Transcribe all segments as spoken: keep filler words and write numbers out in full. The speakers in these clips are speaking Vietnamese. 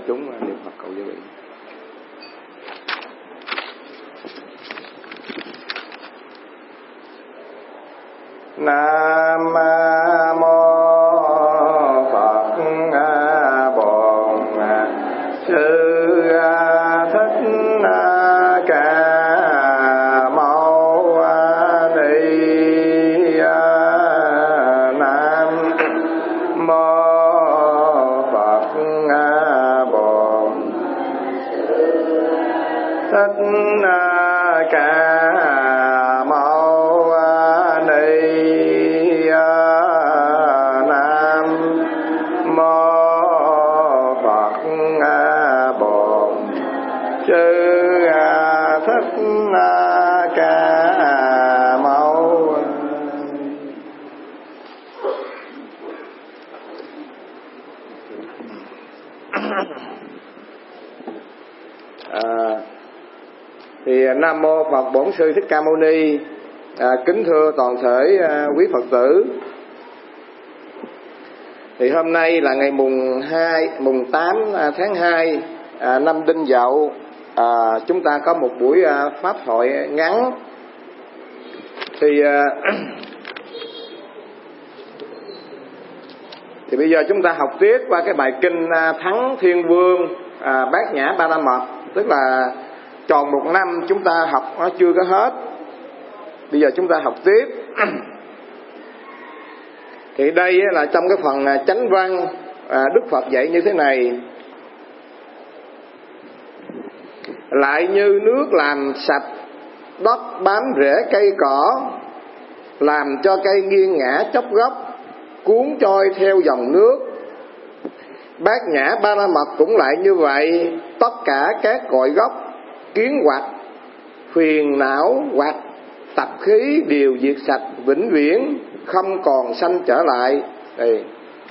chúng niệm Phật cầu gia vị. Nam mô Phật Bổn Sư Thích Ca Mâu Ni. Nam mô Phật Bổn Thích Ca Mâu Ni. Nam mô Phật Bổn Sư Thích Ca Mâu. À, thì Nam mô Phật Bổn Sư Thích Ca Mâu Ni. À, kính thưa toàn thể à, quý Phật tử. Thì hôm nay là ngày mùng hai, mùng tám à, tháng hai à, năm Đinh Dậu. À, chúng ta có một buổi à, pháp hội ngắn. Thì à, thì bây giờ chúng ta học tiếp qua cái bài kinh à, Thắng Thiên Vương à, Bát Nhã Ba La Mật. Tức là tròn một năm chúng ta học nó chưa có hết. Bây giờ chúng ta học tiếp. Thì đây là trong cái phần chánh văn, à, Đức Phật dạy như thế này: lại như nước làm sạch đất bám rễ cây cỏ, làm cho cây nghiêng ngã chốc gốc, cuốn trôi theo dòng nước. Bát Nhã Ba La Mật cũng lại như vậy. Tất cả các cội gốc, kiến hoặc, phiền não hoặc tập khí đều diệt sạch vĩnh viễn, không còn sanh trở lại. Đây.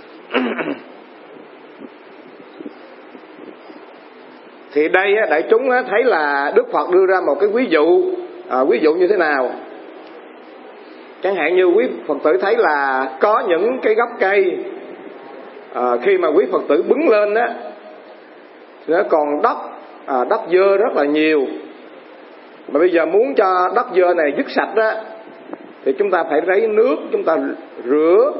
Thì đây đại chúng thấy là Đức Phật đưa ra một cái ví dụ. À, ví dụ như thế nào? Chẳng hạn như quý Phật tử thấy là có những cái gốc cây, à, khi mà quý Phật tử bứng lên á, nó còn đất, à, đất dơ rất là nhiều. Mà bây giờ muốn cho đất dơ này dứt sạch á, thì chúng ta phải lấy nước, chúng ta rửa.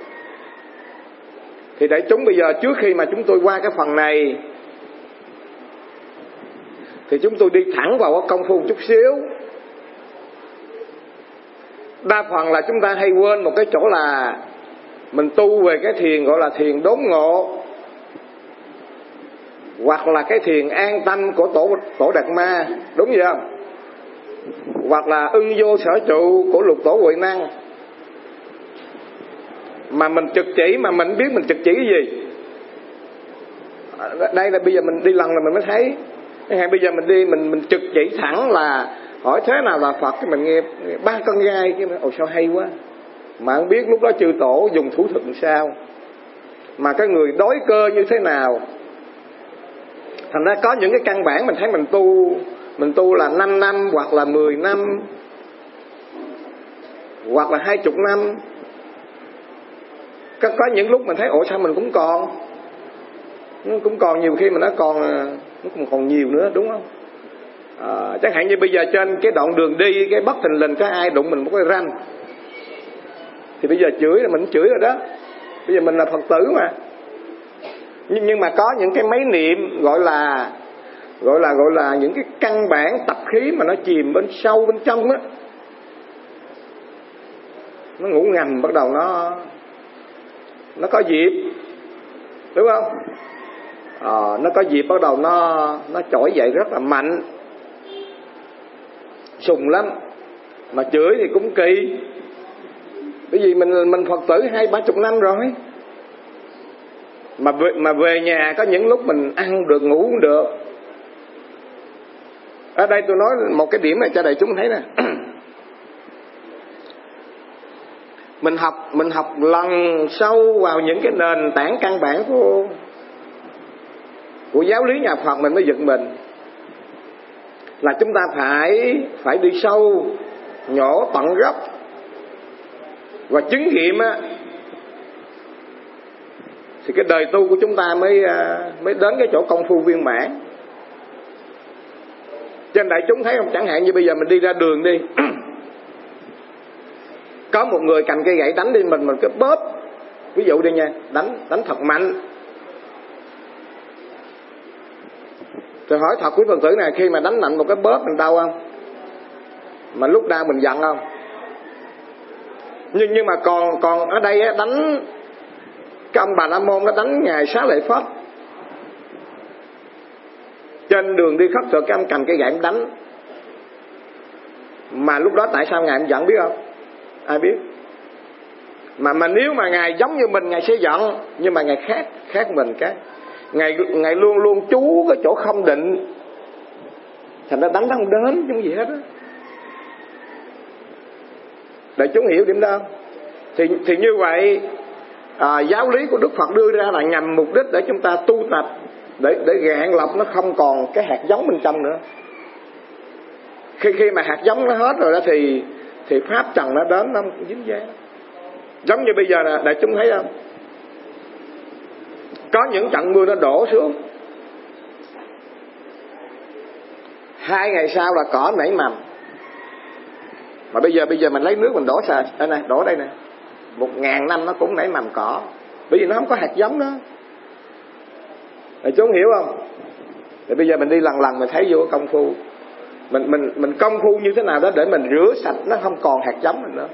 Thì đại chúng bây giờ trước khi mà chúng tôi qua cái phần này, thì chúng tôi đi thẳng vào cái công phu một chút xíu. Đa phần là chúng ta hay quên một cái chỗ là mình tu về cái thiền gọi là thiền đốn ngộ, hoặc là cái thiền an tâm của tổ tổ Đạt Ma, đúng vậy không? Hoặc là ưng vô sở trụ của lục tổ Huệ Năng. Mà mình trực chỉ mà mình biết mình trực chỉ cái gì. Đây là bây giờ mình đi lần là mình mới thấy. Hay bây giờ mình đi mình mình trực chỉ thẳng là hỏi thế nào là Phật, cái mình nghe ba con gai cái ồ sao hay quá. Mà không biết lúc đó chư tổ dùng thủ thuật làm sao, mà cái người đối cơ như thế nào. Thành ra có những cái căn bản mình thấy mình tu, mình tu là năm năm hoặc là mười năm hoặc là hai chục năm. Có, có những lúc mình thấy ủa sao mình cũng còn, nó cũng còn nhiều khi mà nó còn nó cũng còn nhiều nữa, đúng không? À, chẳng hạn như bây giờ trên cái đoạn đường đi, cái bất thình lình có ai đụng mình một cái ranh, thì bây giờ chửi là mình chửi rồi đó. Bây giờ mình là Phật tử mà. Nhưng, nhưng mà có những cái mấy niệm gọi là gọi là gọi là những cái căn bản tập khí mà nó chìm bên sâu bên trong á, nó ngủ ngầm bắt đầu nó nó có dịp, đúng không? À, nó có dịp bắt đầu nó nó trỗi dậy rất là mạnh, sùng lắm. Mà chửi thì cũng kỳ, bởi vì mình mình Phật tử hai ba chục năm rồi. Mà về, mà về nhà có những lúc mình ăn được ngủ cũng được. Ở đây tôi nói một cái điểm này cho đại chúng thấy nè. Mình học mình học lần sâu vào những cái nền tảng căn bản của của giáo lý nhà Phật mình mới giật mình. Là chúng ta phải phải đi sâu, nhổ tận gốc và chứng nghiệm á, thì cái đời tu của chúng ta mới mới đến cái chỗ công phu viên mãn. Trên đại chúng thấy không, chẳng hạn như bây giờ mình đi ra đường đi có một người cầm cây gậy đánh đi mình, mình cứ bóp, ví dụ đi nha, đánh đánh thật mạnh. Tôi hỏi thật quý Phật tử này, khi mà đánh mạnh một cái bóp mình đau không? Mà lúc đau mình giận không? Nhưng nhưng mà còn còn ở đây á, đánh cái ông Bà La Môn nó đánh ngài Xá Lợi Phất trên đường đi khất thực, cái ông cầm cây gậy đánh. Mà lúc đó tại sao ngài không giận biết không? Ai biết? Mà mà nếu mà ngài giống như mình, ngài sẽ giận, nhưng mà ngài khác khác mình cái ngài ngài luôn luôn trú cái chỗ không định, thành ra đánh nó không đến chứ không gì hết á. Để chúng hiểu điểm đó. Thì thì như vậy à, giáo lý của Đức Phật đưa ra là nhằm mục đích để chúng ta tu tập, để để gạn lọc nó không còn cái hạt giống bên trong nữa. Khi khi mà hạt giống nó hết rồi đó thì thì pháp trần nó đến, nó cũng dính dáng. Giống như bây giờ là đại chúng thấy không? Có những trận mưa nó đổ xuống, hai ngày sau là cỏ nảy mầm. Mà bây giờ bây giờ mình lấy nước mình đổ xà, đây này, đổ đây nè, một ngàn năm nó cũng nảy mầm cỏ, bởi vì nó không có hạt giống đó. Đại chúng hiểu không? Thì bây giờ mình đi lần lần mình thấy vô công phu, mình mình mình công phu như thế nào đó để mình rửa sạch nó không còn hạt giống mình nữa.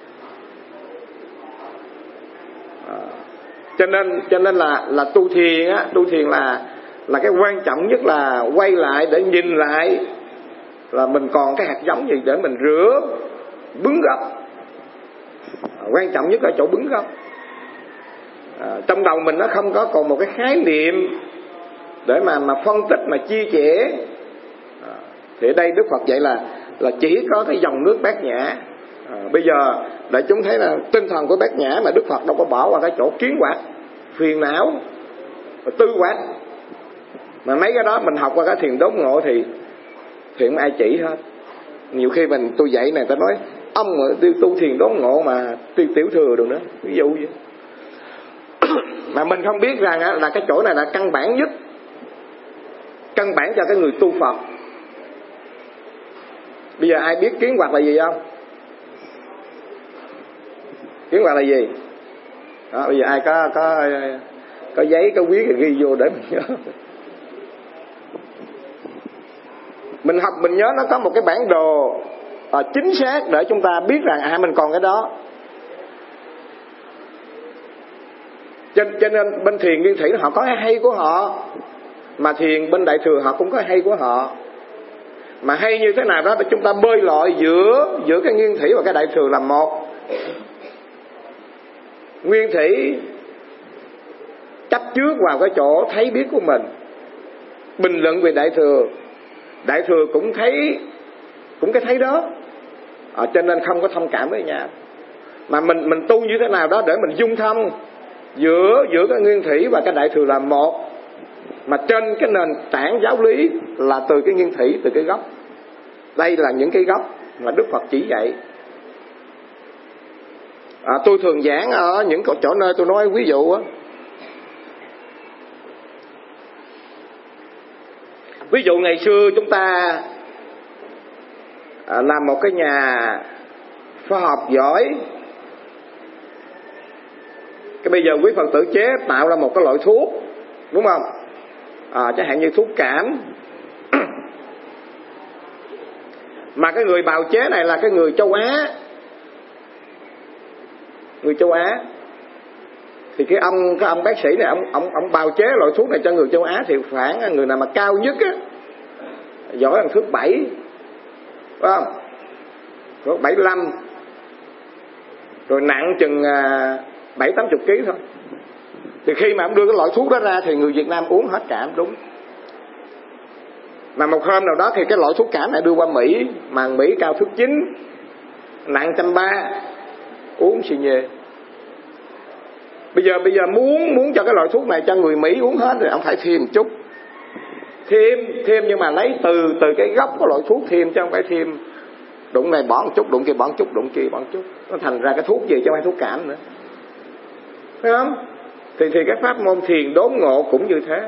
À, cho nên cho nên là là tu thiền á, tu thiền là là cái quan trọng nhất là quay lại để nhìn lại là mình còn cái hạt giống gì để mình rửa, bứng gốc. À, quan trọng nhất ở chỗ bứng gốc. À, trong đầu mình nó không có còn một cái khái niệm để mà mà phân tích, mà chia sẻ. À, thì ở đây Đức Phật dạy là là chỉ có cái dòng nước Bát Nhã. À, bây giờ đại chúng thấy là tinh thần của Bát Nhã mà Đức Phật đâu có bỏ qua cái chỗ kiến hoạt, phiền não và tư hoạt. Mà mấy cái đó mình học qua cái thiền đốn ngộ thì thì không ai chỉ hết. Nhiều khi mình tôi dạy này ta nói ông đi tu thiền đốn ngộ mà tiểu, tiểu thừa được nữa, ví dụ vậy. Mà mình không biết rằng là cái chỗ này là căn bản nhất, căn bản cho cái người tu Phật. Bây giờ ai biết kiến hoạt là gì không? Kiến hoạt là gì? Đó, bây giờ ai có có có giấy, có viết thì ghi vô để mình nhớ. Mình học mình nhớ nó có một cái bản đồ à, chính xác để chúng ta biết rằng à mình còn cái đó. Cho, cho nên bên thiền nguyên thủy họ có cái hay của họ, mà thiền bên đại thừa họ cũng có hay của họ. Mà hay như thế nào đó để chúng ta bơi lội giữa giữa cái nguyên thủy và cái đại thừa làm một. Nguyên thủy chấp trước vào cái chỗ thấy biết của mình, bình luận về đại thừa. Đại thừa cũng thấy cũng cái thấy đó, à, cho nên không có thông cảm với nhau. Mà mình mình tu như thế nào đó để mình dung thông giữa giữa cái nguyên thủy và cái đại thừa làm một, mà trên cái nền tảng giáo lý là từ cái nguyên thủy, từ cái gốc. Đây là những cái gốc mà Đức Phật chỉ dạy. À, tôi thường giảng ở những chỗ nơi tôi nói ví dụ á, ví dụ ngày xưa chúng ta à, làm một cái nhà khoa học giỏi, cái bây giờ quý Phật tử chế tạo ra một cái loại thuốc, đúng không? À, chẳng hạn như thuốc cảm. Mà cái người bào chế này là cái người châu Á, người châu Á. Thì cái ông cái ông bác sĩ này, ông ông ông bào chế loại thuốc này cho người châu Á thì khoảng người nào mà cao nhất á, giỏi bằng thước bảy, phải không? Rồi bảy mươi lăm, rồi nặng chừng bảy tám chục ký thôi. Thì khi mà ông đưa cái loại thuốc đó ra thì người Việt Nam uống hết cảm, đúng. Mà một hôm nào đó thì cái loại thuốc cảm này đưa qua Mỹ, mà Mỹ cao thước chín, nặng trăm ba, uống xì nhê. Bây giờ bây giờ muốn muốn cho cái loại thuốc này cho người Mỹ uống hết rồi, ông phải thêm một chút, thêm thêm nhưng mà lấy từ từ cái gốc của loại thuốc thêm, chứ không phải thêm đụng này bỏ một chút, đụng kia bỏ một chút, đụng kia bỏ một chút, nó thành ra cái thuốc gì chứ không phải thuốc cảm nữa, phải không? Thì thì cái pháp môn thiền đốn ngộ cũng như thế.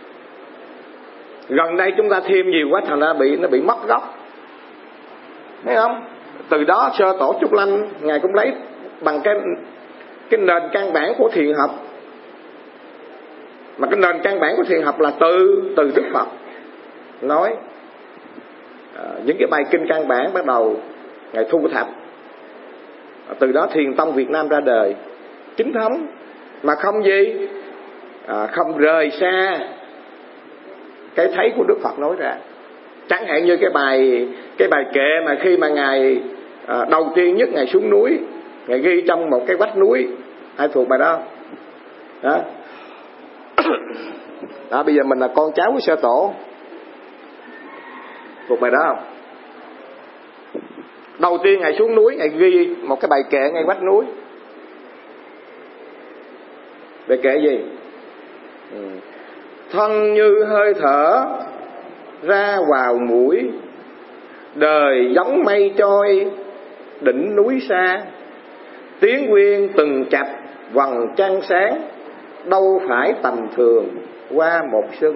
Gần đây chúng ta thêm nhiều quá thành ra bị nó bị mất gốc, thấy không? Từ đó Sơ Tổ Trúc Lâm ngài cũng lấy bằng cái cái nền căn bản của thiền học, mà cái nền căn bản của thiền học là từ từ Đức Phật nói. À, những cái bài kinh căn bản bắt đầu ngài thu thập, à, từ đó thiền tông Việt Nam ra đời chính thống, mà không gì à, không rời xa cái thấy của Đức Phật nói ra. Chẳng hạn như cái bài cái bài kệ mà khi mà ngài à, đầu tiên nhất ngài xuống núi, ngài ghi trong một cái vách núi, ai thuộc bài đó? Đó. Đó, bây giờ mình là con cháu của Sơ Tổ, thuộc bài đó không? Đầu tiên ngài xuống núi, ngài ghi một cái bài kệ ngay vách núi. Bài kệ gì? Ừ. Thân như hơi thở ra vào mũi, đời giống mây trôi đỉnh núi xa, tiếng nguyên từng chập vầng trăng sáng, đâu phải tầm thường qua một xuân.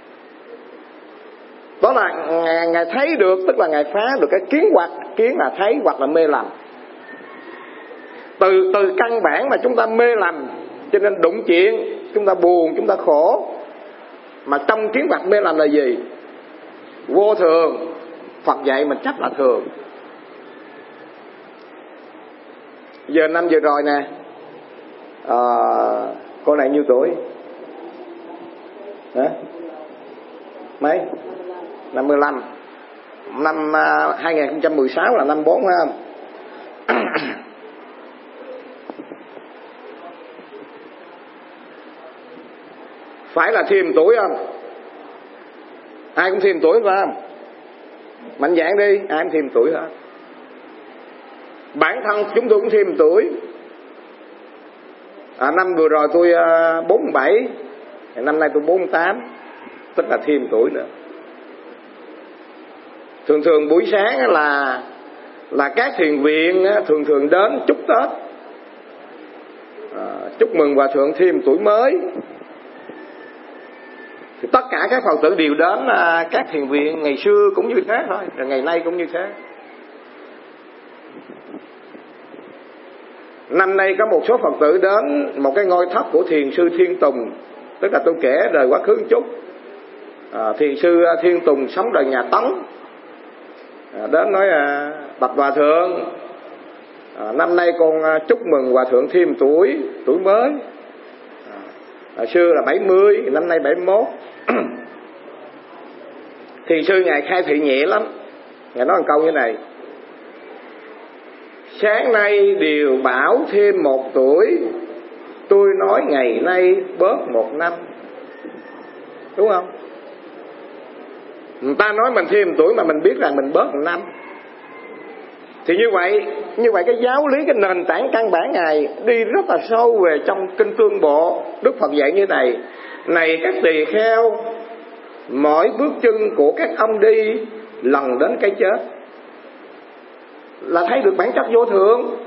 Đó là ngài, ngài thấy được, tức là ngài phá được cái kiến hoặc, kiến là thấy hoặc là mê lầm. Từ từ căn bản mà chúng ta mê lầm, cho nên đụng chuyện chúng ta buồn, chúng ta khổ. Mà trong kiến hoặc mê lầm là gì? Vô thường. Phật dạy mình chấp là thường. Giờ năm vừa rồi nè, à, cô này nhiêu tuổi? Hả? Mấy? Năm mươi lăm. Năm uh, hai không một sáu là năm bốn, phải không? Phải là thêm tuổi không? Ai cũng thêm tuổi phải không? Mạnh dạn đi, ai cũng thêm tuổi hết. Bản thân chúng tôi cũng thêm tuổi. À, năm vừa rồi tôi uh, bốn mươi bảy, năm nay tôi bốn mươi tám, tức là thêm tuổi nữa. Thường thường buổi sáng là là các thiền viện thường thường đến chúc Tết, à, chúc mừng Hòa Thượng thêm tuổi mới. Thì tất cả các Phật tử đều đến các thiền viện, ngày xưa cũng như thế thôi, rồi ngày nay cũng như thế. Năm nay có một số Phật tử đến một cái ngôi thất của thiền sư Thiên Tùng, tức là tôi kể đời quá khứ một chút. À, thiền sư Thiên Tùng sống đời nhà Tấn, à, đến nói à, bạch Hòa Thượng, à, năm nay con chúc mừng Hòa Thượng thêm tuổi, tuổi mới. À, xưa là bảy mươi, năm nay bảy mươi mốt. Thiền sư ngài khai thị nhẹ lắm, ngài nói một câu như này: sáng nay điều bảo thêm một tuổi, tôi nói ngày nay bớt một năm. Đúng không? Người ta nói mình thêm tuổi mà mình biết rằng mình bớt một năm. Thì như vậy, như vậy cái giáo lý, cái nền tảng căn bản ngài đi rất là sâu về trong kinh Tương Bộ. Đức Phật dạy như này: này các tỳ kheo, mỗi bước chân của các ông đi lần đến cái chết. Là thấy được bản chất vô thường.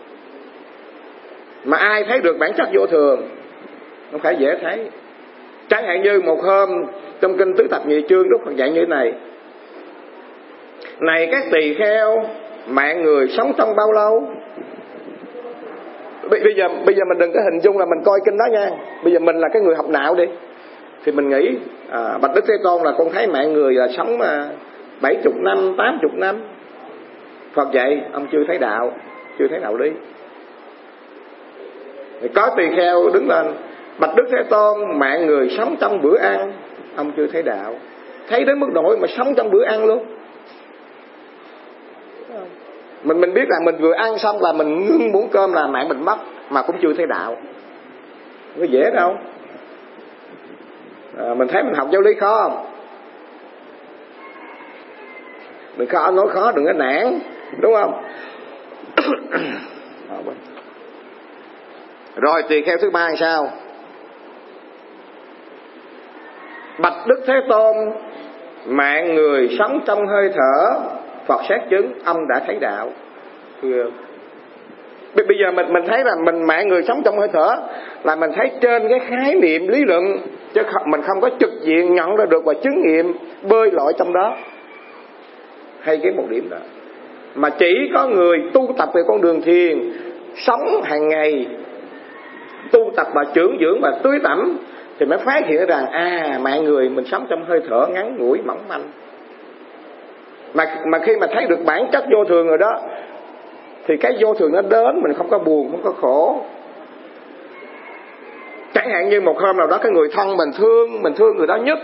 Mà ai thấy được bản chất vô thường không phải dễ thấy. Chẳng hạn như một hôm trong kinh Tứ Thập Nhị Chương, Đức Phật dạy như thế này: này các tỳ kheo, mạng người sống trong bao lâu? Bây giờ bây giờ mình đừng có hình dung là mình coi kinh đó nha. Bây giờ mình là cái người học não đi, thì mình nghĩ à, bạch Đức Thế Tôn là con thấy mạng người là sống bảy chục năm, tám chục năm. Phật dạy ông chưa thấy đạo, chưa thấy đạo lý. Thì có tỳ kheo đứng lên: bạch Đức Thế Tôn, mạng người sống trong bữa ăn. Ông chưa thấy đạo. Thấy đến mức độ mà sống trong bữa ăn luôn. Mình mình biết là mình vừa ăn xong là mình ngưng muỗng cơm là mạng mình mất, mà cũng chưa thấy đạo. Không có dễ đâu. À, mình thấy mình học giáo lý khó không? Mình khó nói khó, đừng có nản, đúng không? Rồi tỳ kheo thứ ba là sao? Bạch Đức Thế Tôn, mạng người sống trong hơi thở. Phật xét chứng ông đã thấy đạo. Bây giờ mình mình thấy là mình mạng người sống trong hơi thở, là mình thấy trên cái khái niệm lý luận, chứ không, mình không có trực diện nhận ra được và chứng nghiệm bơi lội trong đó. Hay cái một điểm đó. Mà chỉ có người tu tập về con đường thiền, sống hàng ngày, tu tập và trưởng dưỡng và tưới tẩm, thì mới phát hiện rằng à, mạng người mình sống trong hơi thở ngắn ngủi mỏng manh. Mà mà khi mà thấy được bản chất vô thường rồi đó, thì cái vô thường nó đến mình không có buồn, không có khổ. Chẳng hạn như một hôm nào đó cái người thân mình thương, mình thương người đó nhất,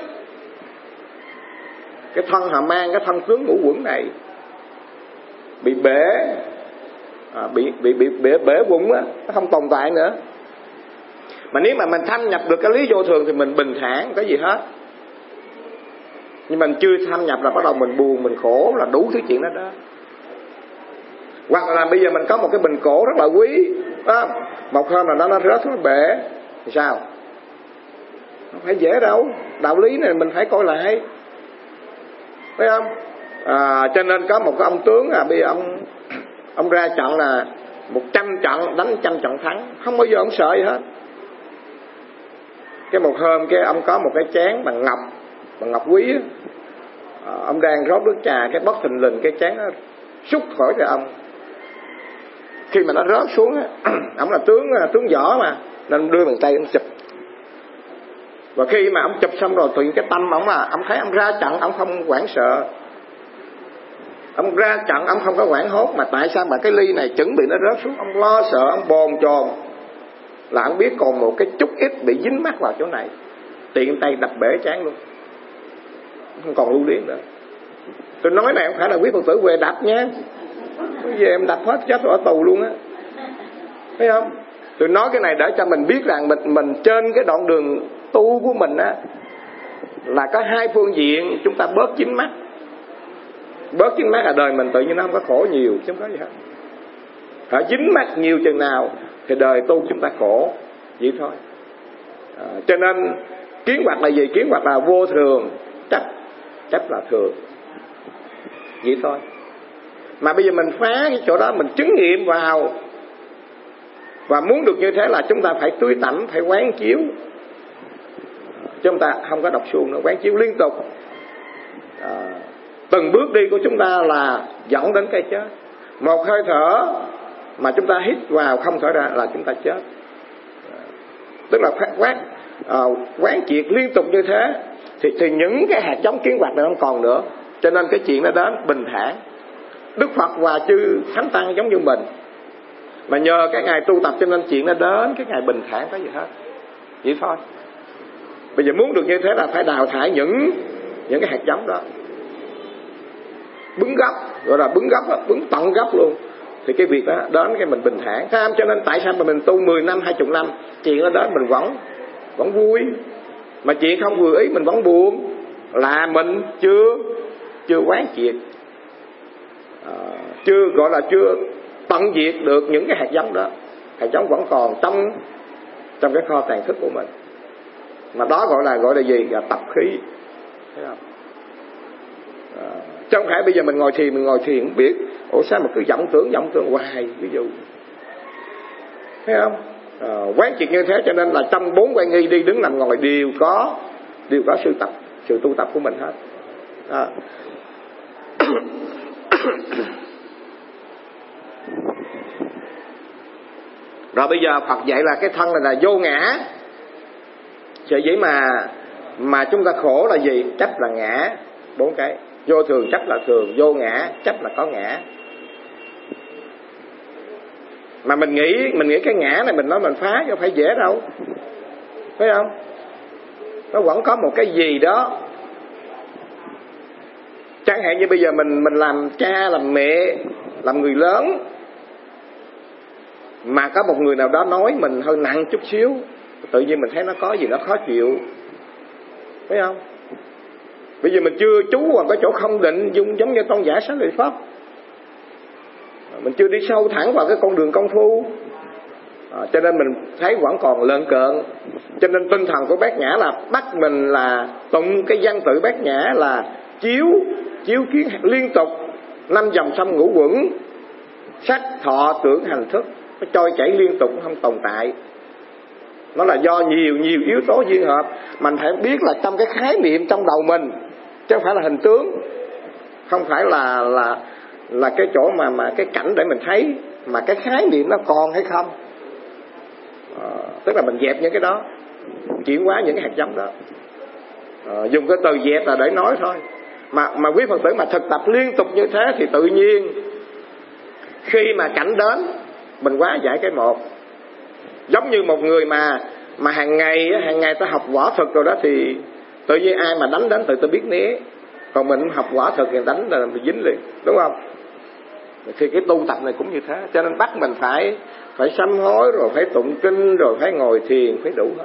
cái thân họ mang cái thân tướng ngũ quẩn này bị bể, à, bị bị bị bể bể vụn á, nó không tồn tại nữa. Mà nếu mà mình thâm nhập được cái lý vô thường thì mình bình thản, cái gì hết. Nhưng mình chưa thâm nhập là bắt đầu mình buồn, mình khổ, là đủ thứ chuyện đó đó. Hoặc là bây giờ mình có một cái bình cổ rất là quý đó, một hôm là nó nó rớt xuống bể thì sao? Không phải dễ đâu. Đạo lý này mình phải coi lại, thấy không? À, cho nên có một cái ông tướng à, bây giờ ông ông ra trận là một trăm trận đánh trăm trận thắng, không bao giờ ông sợ gì hết. Cái một hôm cái ông có một cái chén bằng ngọc, bằng ngọc quý á, à, ông đang rót nước trà, cái bất thình lình cái chén nó xúc khỏi cho ông. Khi mà nó rớt xuống á, ông là tướng tướng võ mà, nên ông đưa bàn tay ông chụp. Và khi mà ông chụp xong rồi, tự nhiên cái tâm ông là ông thấy ông ra trận, ông không hoảng sợ, ông ra trận ông không có hoảng hốt. Mà tại sao mà cái ly này chuẩn bị nó rớt xuống, ông lo sợ, ông bồn chồn, là ông biết còn một cái chút ít bị dính mắc vào chỗ này, tiện tay đập bể chán luôn, không còn lưu luyến nữa. Tôi nói này không phải là quý Phật tử về đập nha, về em đập hết chết rồi ở tù luôn á, thấy không? Tôi nói cái này để cho mình biết rằng mình mình trên cái đoạn đường tu của mình á, là có hai phương diện, chúng ta bớt dính mắc. Bớt dính mắc là đời mình tự nhiên nó không có khổ nhiều, chứ không có gì hết. Hả, dính mắc nhiều chừng nào thì đời tu chúng ta khổ, vậy thôi. À, cho nên kiến hoạt là gì? Kiến hoạt là vô thường, chấp, chấp là thường, vậy thôi. Mà bây giờ mình phá cái chỗ đó, mình chứng nghiệm vào. Và muốn được như thế là chúng ta phải tưới tẩm, phải quán chiếu. Chúng ta không có đọc suông nữa, quán chiếu liên tục. À, từng bước đi của chúng ta là dẫn đến cái chết. Một hơi thở mà chúng ta hít vào không thở ra là chúng ta chết. À, tức là phát quát, à, quán triệt liên tục như thế thì, thì những cái hạt giống kiến hoạt này không còn nữa. Cho nên cái chuyện nó đến bình thản. Đức Phật và chư Thánh Tăng giống như mình, mà nhờ cái ngày tu tập cho nên chuyện nó đến cái ngày bình thản có gì hết, vậy thôi. Bây giờ muốn được như thế là phải đào thải những những cái hạt giống đó, bứng gốc, gọi là bứng gốc, bứng tận gốc luôn. Thì cái việc đó đến cái mình bình thản. Tham cho nên tại sao mà mình tu mười năm, hai mươi năm, chuyện nó đến mình vẫn vẫn vui, mà chuyện không vừa ý mình vẫn buồn, là mình chưa chưa quán triệt, à, chưa gọi là chưa tận diệt được những cái hạt giống đó. Hạt giống vẫn còn trong trong cái kho tàng thức của mình, mà đó gọi là gọi là gì? Là tập khí, thấy không? À, chứ không phải bây giờ mình ngồi thiền mình ngồi thiền không biết, ủa sao mà cứ vọng tưởng vọng tưởng hoài, ví dụ, thấy không? À, quán triệt như thế cho nên là trong bốn quan nghi đi đứng nằm ngồi đều có đều có sự tập, sự tu tập của mình hết. À. Rồi bây giờ Phật dạy là cái thân này là vô ngã. Sở dĩ mà mà chúng ta khổ là gì? Chấp là ngã, bốn cái. Vô thường chấp là thường, vô ngã chấp là có ngã. Mà mình nghĩ mình nghĩ cái ngã này mình nói mình phá chứ phải dễ đâu, phải không? Nó vẫn có một cái gì đó. Chẳng hạn như bây giờ mình mình làm cha, làm mẹ, làm người lớn, mà có một người nào đó nói mình hơi nặng chút xíu, tự nhiên mình thấy nó có gì đó khó chịu, phải không? Bây giờ mình chưa trú vào cái chỗ không định, dung giống như tôn giả Xá Lợi Phất, mình chưa đi sâu thẳng vào cái con đường công phu, à, cho nên mình thấy vẫn còn lợn cợn. Cho nên tinh thần của Bát Nhã là bắt mình là tụng cái văn tự Bát Nhã là chiếu chiếu kiến liên tục năm dòng sông ngũ quẩn, sắc thọ tưởng hành thức, nó trôi chảy liên tục, không tồn tại. Nó là do nhiều nhiều yếu tố duyên hợp. Mình phải biết là trong cái khái niệm trong đầu mình, chứ không phải là hình tướng, không phải là là là cái chỗ mà mà cái cảnh để mình thấy, mà cái khái niệm nó còn hay không. À, tức là mình dẹp những cái đó, chuyển hóa những cái hạt giống đó. À, dùng cái từ dẹp là để nói thôi. Mà mà quý Phật tử mà thực tập liên tục như thế thì tự nhiên khi mà cảnh đến mình hóa giải cái một. Giống như một người mà mà hàng ngày hàng ngày ta học võ thuật rồi đó thì tự nhiên ai mà đánh đến tự ta biết né. Còn mình học võ thuật thì đánh là mình dính liền, đúng không? Thì cái tu tập này cũng như thế, cho nên bắt mình phải phải sám hối, rồi phải tụng kinh, rồi phải ngồi thiền, phải đủ hết.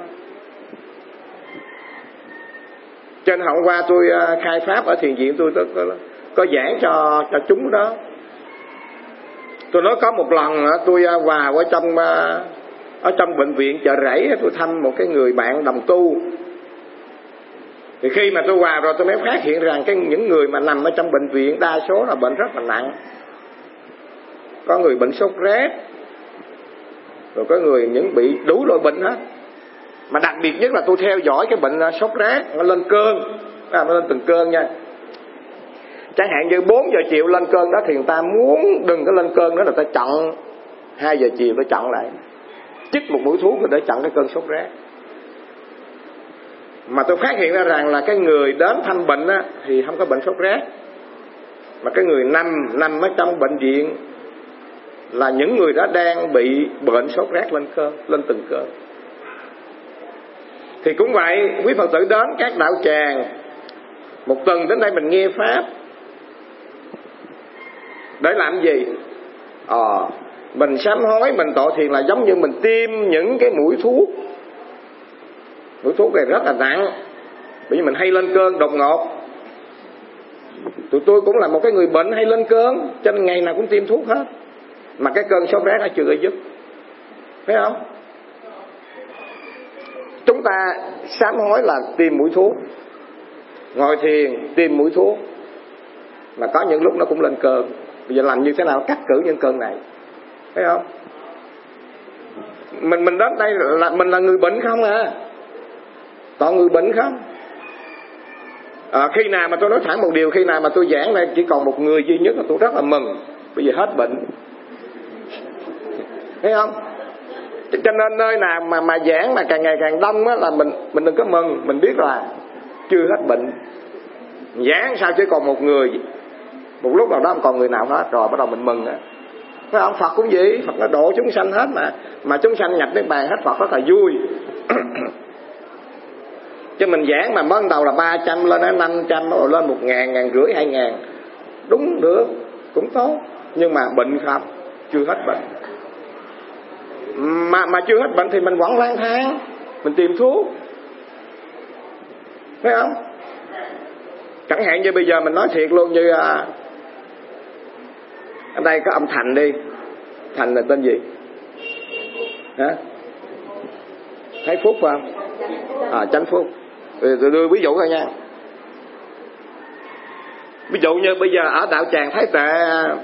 Cho nên hôm qua tôi khai pháp ở thiền viện, tôi có, có, có giảng cho cho chúng đó. Tôi nói có một lần tôi vào ở trong ở trong bệnh viện Chợ Rẫy, tôi thăm một cái người bạn đồng tu. Thì khi mà tôi vào rồi tôi mới phát hiện rằng cái những người mà nằm ở trong bệnh viện đa số là bệnh rất là nặng. Có người bệnh sốt rét, rồi có người những bị đủ loại bệnh hết. Mà đặc biệt nhất là tôi theo dõi cái bệnh sốt rét, nó lên cơn, à, nó lên từng cơn nha. Chẳng hạn như bốn giờ chiều lên cơn đó thì người ta muốn đừng có lên cơn nữa là ta chặn hai giờ chiều ta chặn lại, chích một mũi thuốc rồi để chặn cái cơn sốt rét. Mà tôi phát hiện ra rằng là cái người đến thăm bệnh á, thì không có bệnh sốt rét, mà cái người nằm nằm ở trong bệnh viện là những người đó đang bị bệnh sốt rét lên cơn, lên từng cơn. Thì cũng vậy, quý Phật tử đến các đạo tràng một tuần đến đây mình nghe pháp để làm gì? Ờ, mình sám hối, mình tội thiền là giống như mình tiêm những cái mũi thuốc. Mũi thuốc này rất là nặng, bởi vì mình hay lên cơn đột ngột. Tụi tôi cũng là một cái người bệnh hay lên cơn, cho nên ngày nào cũng tiêm thuốc hết. Mà cái cơn sốt rét nó chưa có dứt, thấy không? Chúng ta sám hối là tiêm mũi thuốc, ngồi thiền tiêm mũi thuốc, mà có những lúc nó cũng lên cơn. Bây giờ làm như thế nào cắt cử những cơn này, thấy không? Mình mình đến đây là mình là người bệnh không à, toàn người bệnh không. À, khi nào mà tôi nói thẳng một điều, khi nào mà tôi giảng đây chỉ còn một người duy nhất là tôi rất là mừng, bây giờ hết bệnh, thấy không? Cho nên nơi nào mà mà giảng mà càng ngày càng đông á, là mình mình đừng có mừng, mình biết là chưa hết bệnh. Giảng sao chỉ còn một người, một lúc nào đó không còn người nào hết rồi bắt đầu mình mừng á, phải không? Phật cũng vậy, Phật nó độ chúng sanh hết mà mà chúng sanh nhập niết bàn hết, Phật rất là vui. Chứ mình giảng mà mới đầu là ba trăm lên đến năm trăm, rồi lên một ngàn, ngàn rưỡi, hai ngàn, đúng được, cũng tốt. Nhưng mà bệnh không, chưa hết bệnh. Mà mà chưa hết bệnh thì mình vẫn lang thang, mình tìm thuốc, thấy không? Chẳng hạn như bây giờ mình nói thiệt luôn, như à, ở đây có ông Thành đi. Thành là tên gì? Hả? Thấy Phúc phải không? À, Chánh Phúc. Tôi đưa ví dụ thôi nha. Ví dụ như bây giờ ở đạo tràng Thái Tệ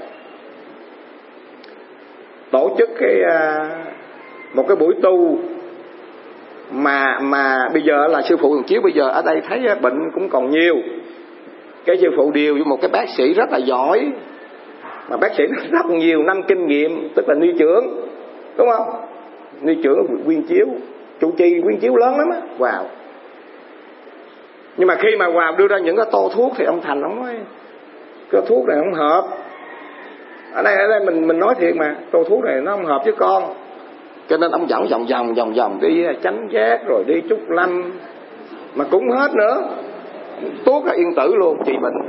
tổ chức cái một cái buổi tu mà mà bây giờ là sư phụ Đồng Chiếu bây giờ ở đây thấy bệnh cũng còn nhiều. Cái sư phụ điều với một cái bác sĩ rất là giỏi, mà bác sĩ rất nhiều năm kinh nghiệm, tức là ni trưởng, đúng không? Ni trưởng Nguyên Chiếu, trụ trì Nguyên Chiếu lớn lắm á, vào. Nhưng mà khi mà vào đưa ra những cái tô thuốc thì ông Thành ông nói cái thuốc này không hợp. Ở đây ở đây mình mình nói thiệt mà, tô thuốc này nó không hợp với con. Cho nên ông dẫn vòng vòng vòng vòng đi Chánh Giác rồi đi Trúc Lâm mà cũng hết nữa. Thuốc là yên tử luôn, trị bệnh.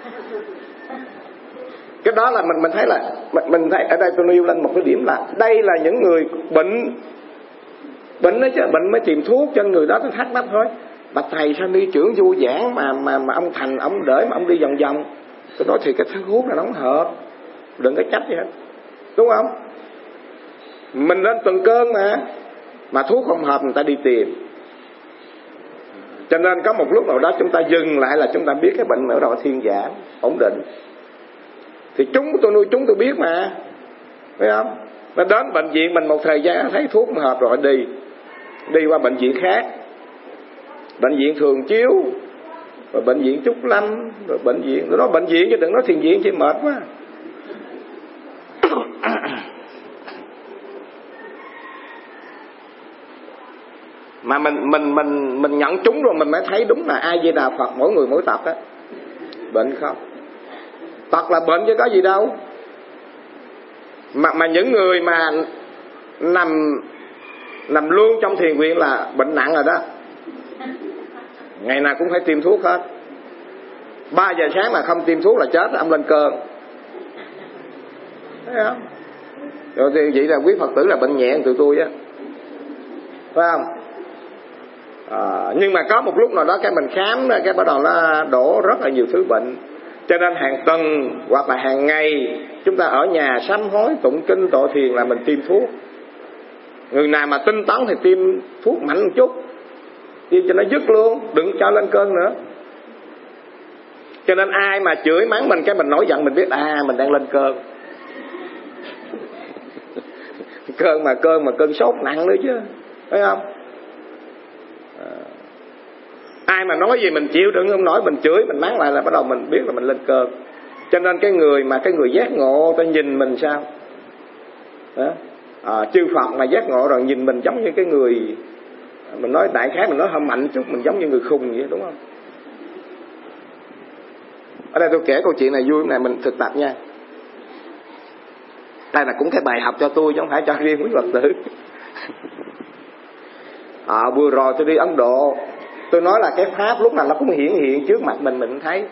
Cái đó là mình mình thấy là mình, mình thấy ở đây tôi nêu lên một cái điểm là đây là những người bệnh bệnh đó chứ, bệnh mới tìm thuốc, cho người đó nó thắc mắc thôi. Bà thầy sao đi trưởng vô giảng mà mà mà ông Thành ông đợi mà ông đi vòng vòng. Tôi nói thì cái thuốc này nó không hợp, đừng có trách gì hết, đúng không? Mình lên từng cơn mà mà thuốc không hợp người ta đi tìm. Cho nên có một lúc nào đó chúng ta dừng lại là chúng ta biết cái bệnh ở đâu thiên giảm, ổn định. Thì chúng tôi nuôi chúng tôi biết mà, phải không? Nó đến bệnh viện mình một thời gian thấy thuốc mà hợp rồi đi. Đi qua bệnh viện khác, bệnh viện Thường Chiếu, rồi bệnh viện Trúc Lâm, rồi bệnh viện, tôi nói bệnh viện chứ đừng nói thiền viện chứ mệt quá. Mà mình mình mình mình nhận chúng rồi mình mới thấy đúng là A Di Đà Phật mỗi người mỗi tật á. Bệnh không? Tật là bệnh chứ có gì đâu. Mà mà những người mà nằm nằm luôn trong thiền viện là bệnh nặng rồi đó. Ngày nào cũng phải tiêm thuốc hết. Ba giờ sáng mà không tiêm thuốc là chết, ông lên cơn. Thấy không? Rồi thì vậy là quý Phật tử là bệnh nhẹ tụi tôi á, phải không? À, nhưng mà có một lúc nào đó cái mình khám cái bắt đầu nó đổ rất là nhiều thứ bệnh. Cho nên hàng tuần hoặc là hàng ngày chúng ta ở nhà sám hối tụng kinh tọa thiền là mình tiêm thuốc. Người nào mà tinh tấn thì tiêm thuốc mạnh một chút, tiêm cho nó dứt luôn, đừng cho lên cơn nữa. Cho nên ai mà chửi mắng mình cái mình nổi giận mình biết à mình đang lên cơn. Cơn mà cơn mà cơn sốt nặng nữa chứ, thấy không? À, ai mà nói gì mình chịu, đừng không nói, mình chửi mình mắng lại là bắt đầu mình biết là mình lên cơn. Cho nên cái người mà cái người giác ngộ ta nhìn mình sao? Đó. À, chư Phật mà giác ngộ rồi nhìn mình giống như cái người, mình nói đại khái mình nói hơi mạnh chút, mình giống như người khùng vậy, đúng không? Ở đây tôi kể câu chuyện này vui này, mình thực tập nha. Đây là cũng cái bài học cho tôi chứ không phải cho riêng quý Phật tử. À, vừa rồi tôi đi Ấn Độ, tôi nói là cái pháp lúc nào nó cũng hiển hiện trước mặt mình mình thấy.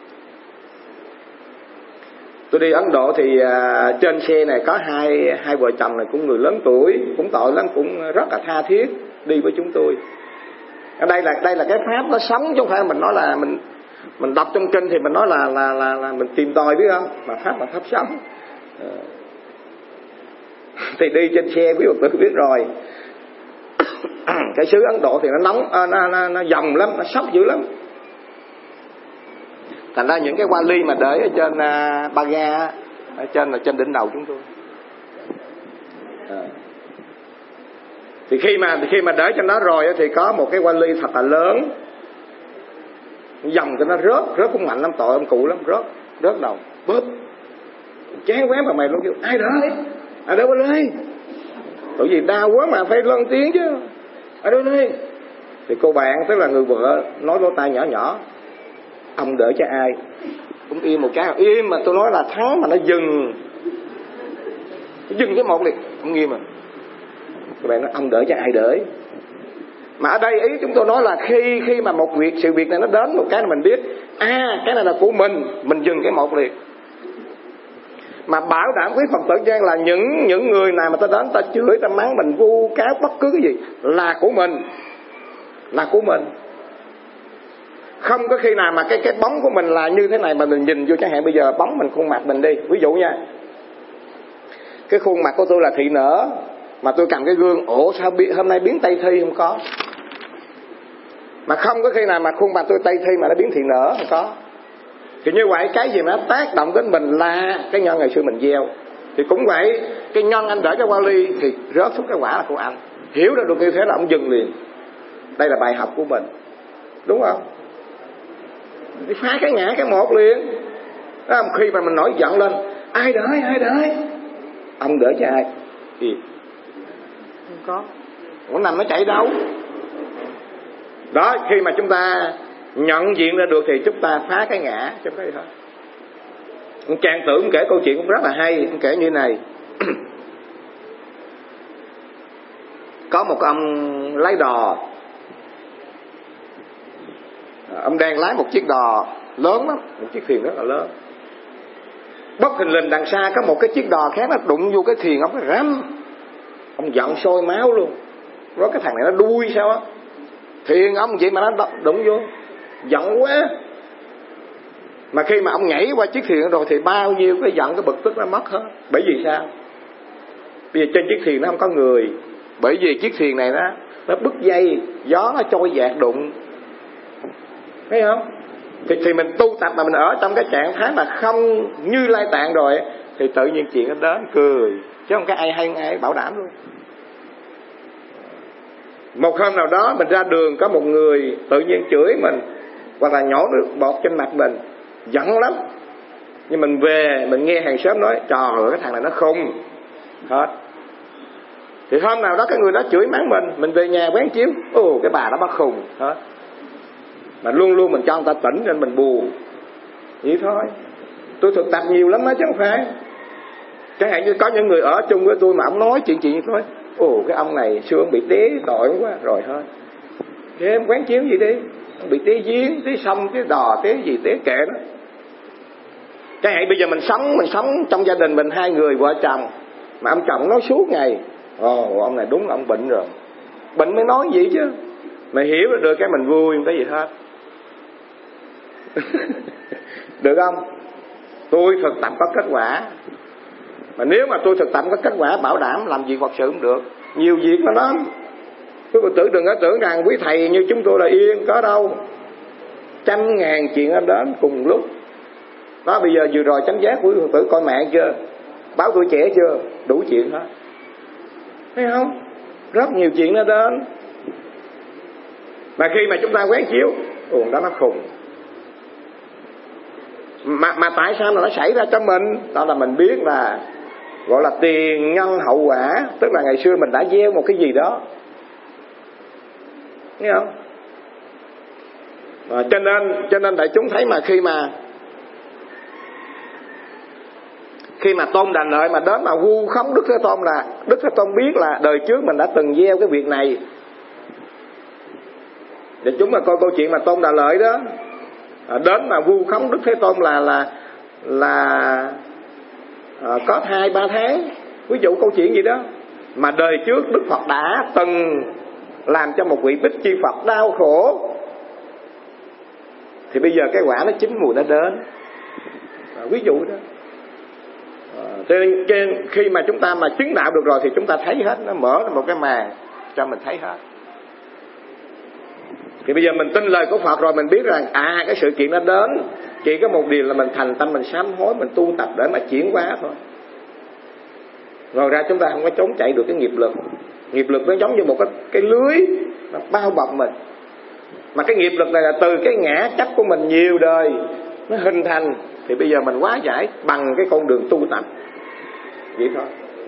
Tôi đi Ấn Độ thì uh, trên xe này có hai hai vợ chồng này cũng người lớn tuổi, cũng tội lắm, cũng rất là tha thiết đi với chúng tôi. Ở đây là đây là cái pháp nó sống chứ không phải mình nói là mình mình đọc trong kinh thì mình nói là là là, là mình tìm tòi biết không? Mà pháp là pháp sống. Uh, thì đi trên xe quý Phật tử biết rồi. Cái xứ Ấn Độ thì nó nóng, à, nó, nó, nó dòng lắm, nó sốc dữ lắm. Thành ra những cái vali mà để ở trên uh, ba ga, ở trên là trên đỉnh đầu chúng tôi. À. Thì khi mà khi mà để cho nó rồi thì có một cái vali thật là lớn, dòng cho nó rớt, rớt cũng mạnh lắm, tội ông cụ lắm, rớt, rớt đầu, bóp, chán quá mà mày luôn kêu ai đó, ai đó vali, tại vì đau quá mà phải lên tiếng chứ, ai đó vali. Thì cô bạn tức là người vợ nói lỗ tai nhỏ nhỏ, ông đỡ cho ai? Cũng im một cái, im mà tôi nói là thắng mà nó dừng, nó dừng cái một liền, không nghiêm à. Các bạn nói ông đỡ cho ai đỡ? Mà ở đây ý chúng tôi nói là khi khi mà một việc sự việc này nó đến một cái là mình biết, à cái này là của mình, mình dừng cái một liền. Mà bảo đảm quý Phật tử gian là những những người nào mà ta đến ta chửi ta mắng mình vu cáo bất cứ cái gì là của mình, là của mình. Không có khi nào mà cái cái bóng của mình là như thế này mà mình nhìn vô, chẳng hạn bây giờ bóng mình khuôn mặt mình đi, ví dụ nha, cái khuôn mặt của tôi là thị nở mà tôi cầm cái gương, ủa sao bi, hôm nay biến Tây Thi, không có. Mà không có khi nào mà khuôn mặt tôi Tây Thi mà nó biến thị nở, không có. Thì như vậy cái gì mà nó tác động đến mình là cái nhân ngày xưa mình gieo. Thì cũng vậy, cái nhân anh để cho vali thì rớt xuống cái quả là của anh. Hiểu ra được như thế là ông dừng liền. Đây là bài học của mình, đúng không? Thì phá cái ngã cái một liền. Đó, khi mà mình nổi giận lên, ai đợi, ai đợi, ông đỡ cho ai? Thì không có, ủa nằm nó chạy đâu. Đó, khi mà chúng ta nhận diện ra được thì chúng ta phá cái ngã cho cái thôi. Ông Trang Tử cũng kể câu chuyện cũng rất là hay, ông kể như này. Có một ông lái đò, ông đang lái một chiếc đò lớn lắm, một chiếc thuyền rất là lớn. Bất thình lình đằng xa có một cái chiếc đò khác nó đụng vô cái thuyền ông, cái rắm, ông giận sôi máu luôn. Rồi cái thằng này nó đuôi sao á, thuyền ông vậy mà nó đụng vô, giận quá. Mà khi mà ông nhảy qua chiếc thuyền rồi thì bao nhiêu cái giận cái bực tức nó mất hết. Bởi vì sao? Bây giờ trên chiếc thuyền nó không có người, bởi vì chiếc thuyền này nó nó bứt dây, gió nó trôi dạt đụng, thấy không? Thì, thì mình tu tập mà mình ở trong cái trạng thái mà không Như Lai Tạng rồi, thì tự nhiên chuyện nó đến cười, chứ không có ai hay ai bảo đảm luôn. Một hôm nào đó mình ra đường có một người tự nhiên chửi mình hoặc là nhỏ nước bọt trên mặt mình, giận lắm, nhưng mình về mình nghe hàng xóm nói trời ơi cái thằng này nó khùng hết. Thì hôm nào đó cái người đó chửi mắng mình, mình về nhà quán chiếu, ồ cái bà đó bắt khùng hết. Mà luôn luôn mình cho người ta tỉnh nên mình buồn. Vậy thôi. Tôi thực tập nhiều lắm á chứ không phải. Chẳng hạn như có những người ở chung với tôi mà ông nói chuyện chuyện như thế, ồ cái ông này xưa ông bị té tội quá rồi thôi. Thế em quán chiếu gì đi, ông bị té giếng, té sông, té đò, té gì té kệ đó. Chẳng hạn bây giờ mình sống mình sống trong gia đình mình hai người vợ chồng, mà ông chồng nói suốt ngày, ồ ông này đúng là ông bệnh rồi. Bệnh mới nói gì chứ. Mà hiểu được cái mình vui không có gì hết. Được không? Tôi thực tập có kết quả. Mà nếu mà tôi thực tập có kết quả bảo đảm làm việc Phật sự cũng được. Nhiều việc nó lắm. Quý Phật tử đừng có tưởng rằng quý thầy như chúng tôi là yên, có đâu. Trăm ngàn chuyện em đến cùng lúc. Đó bây giờ vừa rồi chánh giác của quý Phật tử coi mạng chưa? Báo Tuổi Trẻ chưa? Đủ chuyện hết. Thấy không? Rất nhiều chuyện nó đến. Mà khi mà chúng ta quán chiếu, ồ đó nó khùng. Mà, mà tại sao mà nó xảy ra cho mình? Đó là mình biết là gọi là tiền nhân hậu quả. Tức là ngày xưa mình đã gieo một cái gì đó. Thấy không? À, cho nên cho nên đại chúng thấy mà khi mà khi mà Tôn Đành Lợi mà đến mà vu khống Đức Thế Tôn là Đức Thế Tôn biết là đời trước mình đã từng gieo cái việc này. Để chúng mà coi câu chuyện mà Tôn Đà Lợi đó à, đến mà vu khống Đức Thế Tôn là là là à, có thai ba tháng, ví dụ câu chuyện gì đó, mà đời trước Đức Phật đã từng làm cho một vị Bích Chi Phật đau khổ, thì bây giờ cái quả nó chín mùi nó đến. À, ví dụ đó. À, cho nên khi mà chúng ta mà chứng đạo được rồi thì chúng ta thấy hết, nó mở ra một cái màn cho mình thấy hết. Thì bây giờ mình tin lời của Phật rồi, mình biết rằng à cái sự kiện nó đến, chỉ có một điều là mình thành tâm, mình sám hối, mình tu tập để mà chuyển hóa thôi. Rồi ra chúng ta không có trốn chạy được cái nghiệp lực. Nghiệp lực nó giống như một cái, cái lưới nó bao bọc mình. Mà cái nghiệp lực này là từ cái ngã chấp của mình nhiều đời nó hình thành, thì bây giờ mình hóa giải bằng cái con đường tu tập. Vậy thôi.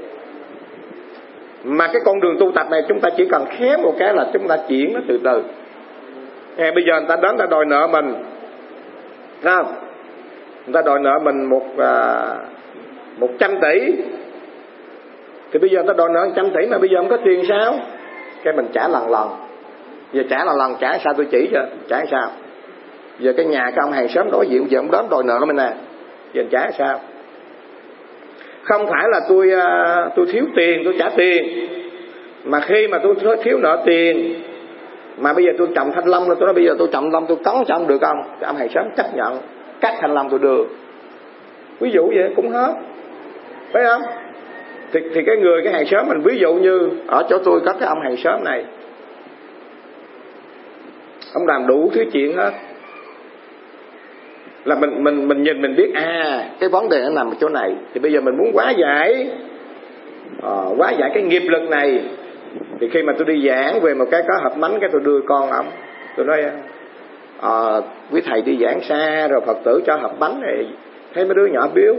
Mà cái con đường tu tập này chúng ta chỉ cần khéo một cái là chúng ta chuyển nó từ từ. À, bây giờ người ta đến người ta đòi nợ mình, thấy không? Người ta đòi nợ mình một à, một trăm tỷ, thì bây giờ người ta đòi nợ một trăm tỷ mà bây giờ không có tiền sao? Cái mình trả lần lần. Giờ trả lần lần trả sao tôi chỉ cho, trả sao? Giờ cái nhà cái ông hàng xóm đối diện giờ ông đến đòi nợ mình nè, giờ trả sao? Không phải là tôi tôi thiếu tiền tôi trả tiền, mà khi mà tôi thiếu nợ tiền mà bây giờ tôi trồng thanh long, tôi nói bây giờ tôi trồng long tôi cắn cho ông được không? Cái ông hàng xóm chấp nhận cắt thanh long tôi đưa. Ví dụ vậy cũng hết, phải không? Thì, thì cái người cái hàng xóm mình, ví dụ như ở chỗ tôi có cái ông hàng xóm này, ông làm đủ thứ chuyện hết, là mình mình mình nhìn mình biết à cái vấn đề nó nằm ở chỗ này, thì bây giờ mình muốn hóa giải uh, hóa giải cái nghiệp lực này. Thì khi mà tôi đi giảng về một cái có hộp bánh, cái tôi đưa con ông, tôi nói à, quý thầy đi giảng xa rồi Phật tử cho hộp bánh này, thấy mấy đứa nhỏ biếu,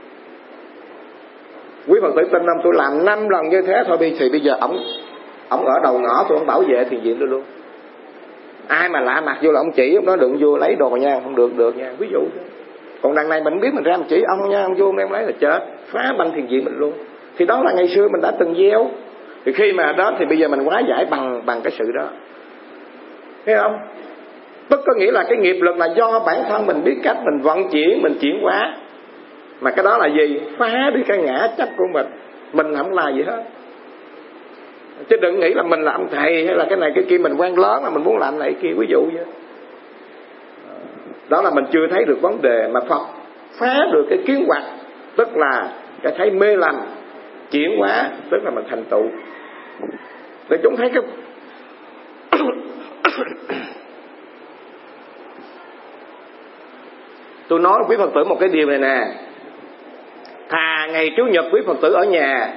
quý Phật tử tin không? Tôi làm năm lần như thế thôi, thì bây giờ ổng ổng ở đầu ngõ tôi, ổng bảo vệ thiền viện tôi luôn. Ai mà lạ mặt vô là ông chỉ, ông nói đừng vô lấy đồ nha, không được được nha, ví dụ. Còn đằng này mình biết mình ra mình chỉ ông nha, ông vô đem lấy là chết, phá banh thiền viện mình luôn. Thì đó là ngày xưa mình đã từng gieo. Thì khi mà đó thì bây giờ mình hóa giải bằng bằng cái sự đó, thấy không? Tức có nghĩa là cái nghiệp lực là do bản thân mình biết cách mình vận chuyển, mình chuyển hóa. Mà cái đó là gì? Phá đi cái ngã chấp của mình. Mình không là gì hết. Chứ đừng nghĩ là mình là ông thầy hay là cái này cái kia, mình quan lớn là mình muốn làm này kia, ví dụ vậy. Đó là mình chưa thấy được vấn đề. Mà Phật phá được cái kiến hoặc, tức là cái thấy mê lầm, chuyển hóa, tức là mình thành tựu. Để chúng thấy cái tôi nói quý Phật tử một cái điều này nè, thà ngày Chủ nhật quý Phật tử ở nhà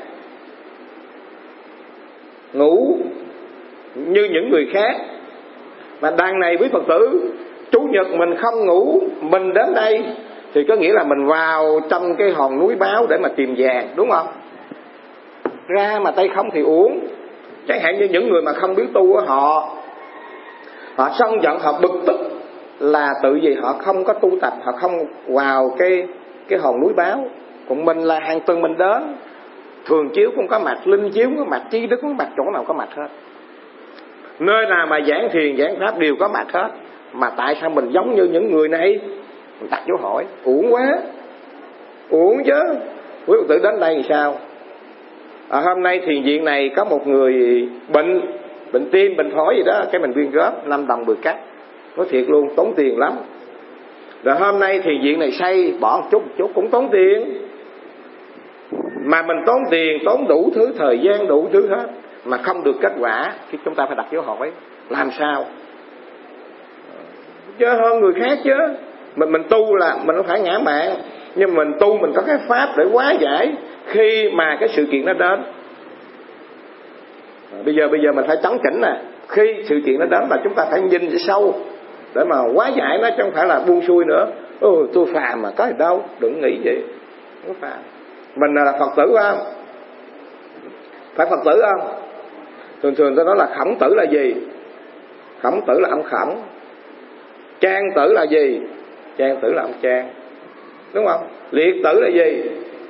ngủ như những người khác, mà đằng này quý Phật tử Chủ nhật mình không ngủ, mình đến đây thì có nghĩa là mình vào trong cái hòn núi báo để mà tìm vàng, đúng không? Ra mà tay không thì uổng. Chẳng hạn như những người mà không biết tu á, họ họ sân giận, họ bực tức là tự vì họ không có tu tập, họ không vào cái cái hòn núi báo. Còn mình là hàng tuần mình đến, thường chiếu cũng có mặt, linh chiếu cũng có mặt, tri đức cũng có mặt, chỗ nào có mặt hết. Nơi nào mà giảng thiền giảng pháp đều có mặt hết. Mà tại sao mình giống như những người này? Mình đặt dấu hỏi, uổng quá, uổng chứ. Quý Phật tử đến đây thì sao? À, hôm nay thiền viện này có một người bệnh, bệnh tim, bệnh phổi gì đó, cái mình quyên góp năm đồng mười cắt. Nói thiệt luôn, tốn tiền lắm. Rồi hôm nay thiền viện này xây, bỏ một chút một chút cũng tốn tiền. Mà mình tốn tiền, tốn đủ thứ, thời gian đủ thứ hết, mà không được kết quả thì chúng ta phải đặt dấu hỏi. Làm sao? Chứ hơn người khác chứ. Mình mình tu là mình không phải ngã mạn, nhưng mình tu mình có cái pháp để hóa giải khi mà cái sự kiện nó đến. Bây giờ bây giờ mình phải trấn chỉnh nè. Khi sự kiện nó đến là chúng ta phải nhìn sâu để mà hóa giải nó, chứ không phải là buông xuôi nữa. Ừ, tôi phàm mà có gì đâu, đừng nghĩ vậy. Không có phàm. Mình là Phật tử phải không? Phải Phật tử không? Thường thường tôi nói là Khổng tử là gì? Khổng tử là ông Khổng. Trang tử là gì? Trang tử là ông Trang, đúng không? Liệt tử là gì?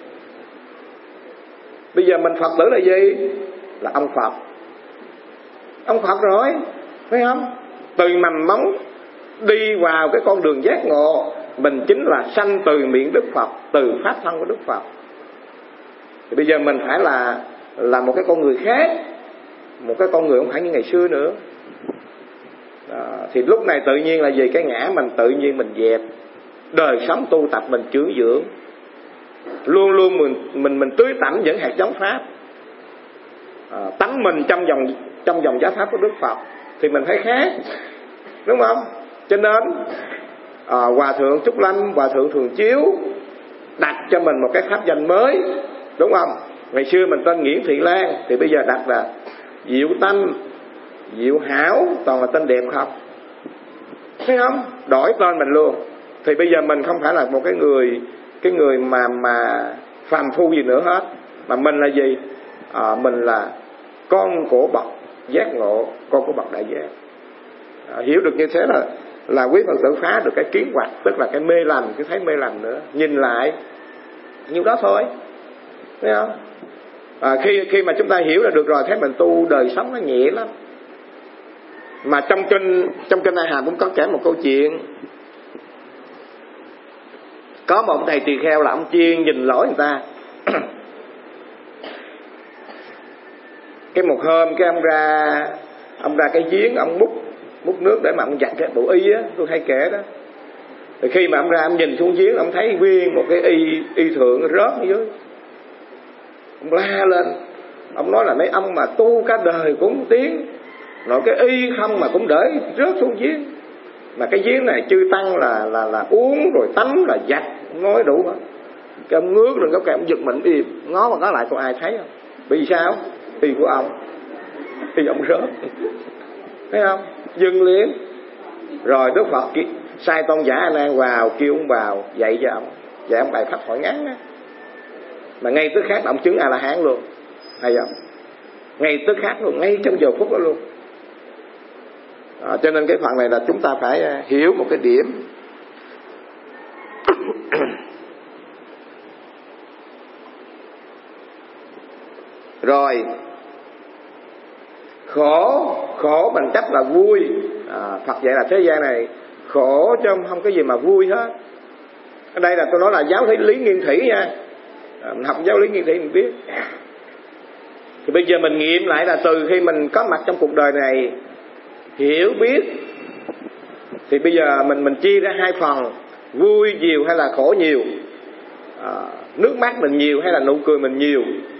Bây giờ mình Phật tử là gì? Là ông Phật. Ông Phật rồi, phải không? Từ mầm móng đi vào cái con đường giác ngộ, mình chính là sanh từ miệng Đức Phật, từ pháp thân của Đức Phật. Thì bây giờ mình phải là là một cái con người khác, một cái con người không phải như ngày xưa nữa. Đó, thì lúc này tự nhiên là vì cái ngã mình tự nhiên mình dẹp. Đời sống tu tập mình chữa dưỡng, luôn luôn mình mình mình tưới tẩm những hạt giống pháp, à, tắm mình trong dòng trong dòng giáo pháp của Đức Phật thì mình phải khác, đúng không? Cho nên à, Hòa thượng Trúc Lâm, Hòa thượng Thường Chiếu đặt cho mình một cái pháp danh mới, đúng không? Ngày xưa mình tên Nguyễn Thị Lan, thì bây giờ đặt là Diệu Tâm, Diệu Hảo, toàn là tên đẹp không? Thấy không? Đổi tên mình luôn. Thì bây giờ mình không phải là một cái người cái người mà mà phàm phu gì nữa hết, mà mình là gì? À, mình là con của bậc giác ngộ, con của bậc đại giác. À, hiểu được như thế là là quý Phật tử phá được cái kiến hoạch, tức là cái mê lầm, cái thấy mê lầm nữa. Nhìn lại nhiêu đó thôi, thấy không? À, khi khi mà chúng ta hiểu là được rồi, thấy mình tu đời sống nó nhẹ lắm. Mà trong kinh trong kinh A Hàm cũng có kể một câu chuyện. Có một thầy tỳ kheo là ông chuyên nhìn lỗi người ta. Cái một hôm cái ông ra ông ra cái giếng, ông múc múc nước để mà ông giặt cái bộ y á, tôi hay kể đó. Thì khi mà ông ra ông nhìn xuống giếng, ông thấy nguyên một cái y y thượng rớt ở dưới. Ông la lên, ông nói là mấy ông mà tu cả đời cũng tiến, nói cái y không mà cũng để rớt xuống giếng. Mà cái giếng này chư tăng là là là uống rồi tắm là giặt, nói đủ hết. Cái ông ngước lên, cái ông giật mình im, ngó mà ngó lại có ai thấy không? Vì sao? Y của ông, y ông rớt, thấy không? Dừng liền. Rồi Đức Phật sai tôn giả A Nan vào, kêu ông vào dạy cho ông, dạy ông bài pháp hỏi ngắn á. Mà ngay tức khắc ông chứng A La Hán luôn, hay không? Ngay tức khắc luôn, ngay trong giờ phút đó luôn. À, cho nên cái phần này là chúng ta phải hiểu một cái điểm. Rồi khổ, khổ bằng cách là vui. À, Phật dạy là thế gian này khổ chứ không có gì mà vui hết. Ở đây là tôi nói là giáo lý nguyên thủy nha. À, mình học giáo lý nguyên thủy mình biết. Thì bây giờ mình nghiệm lại là từ khi mình có mặt trong cuộc đời này, hiểu biết, thì bây giờ mình mình chia ra hai phần, vui nhiều hay là khổ nhiều, à, nước mắt mình nhiều hay là nụ cười mình nhiều.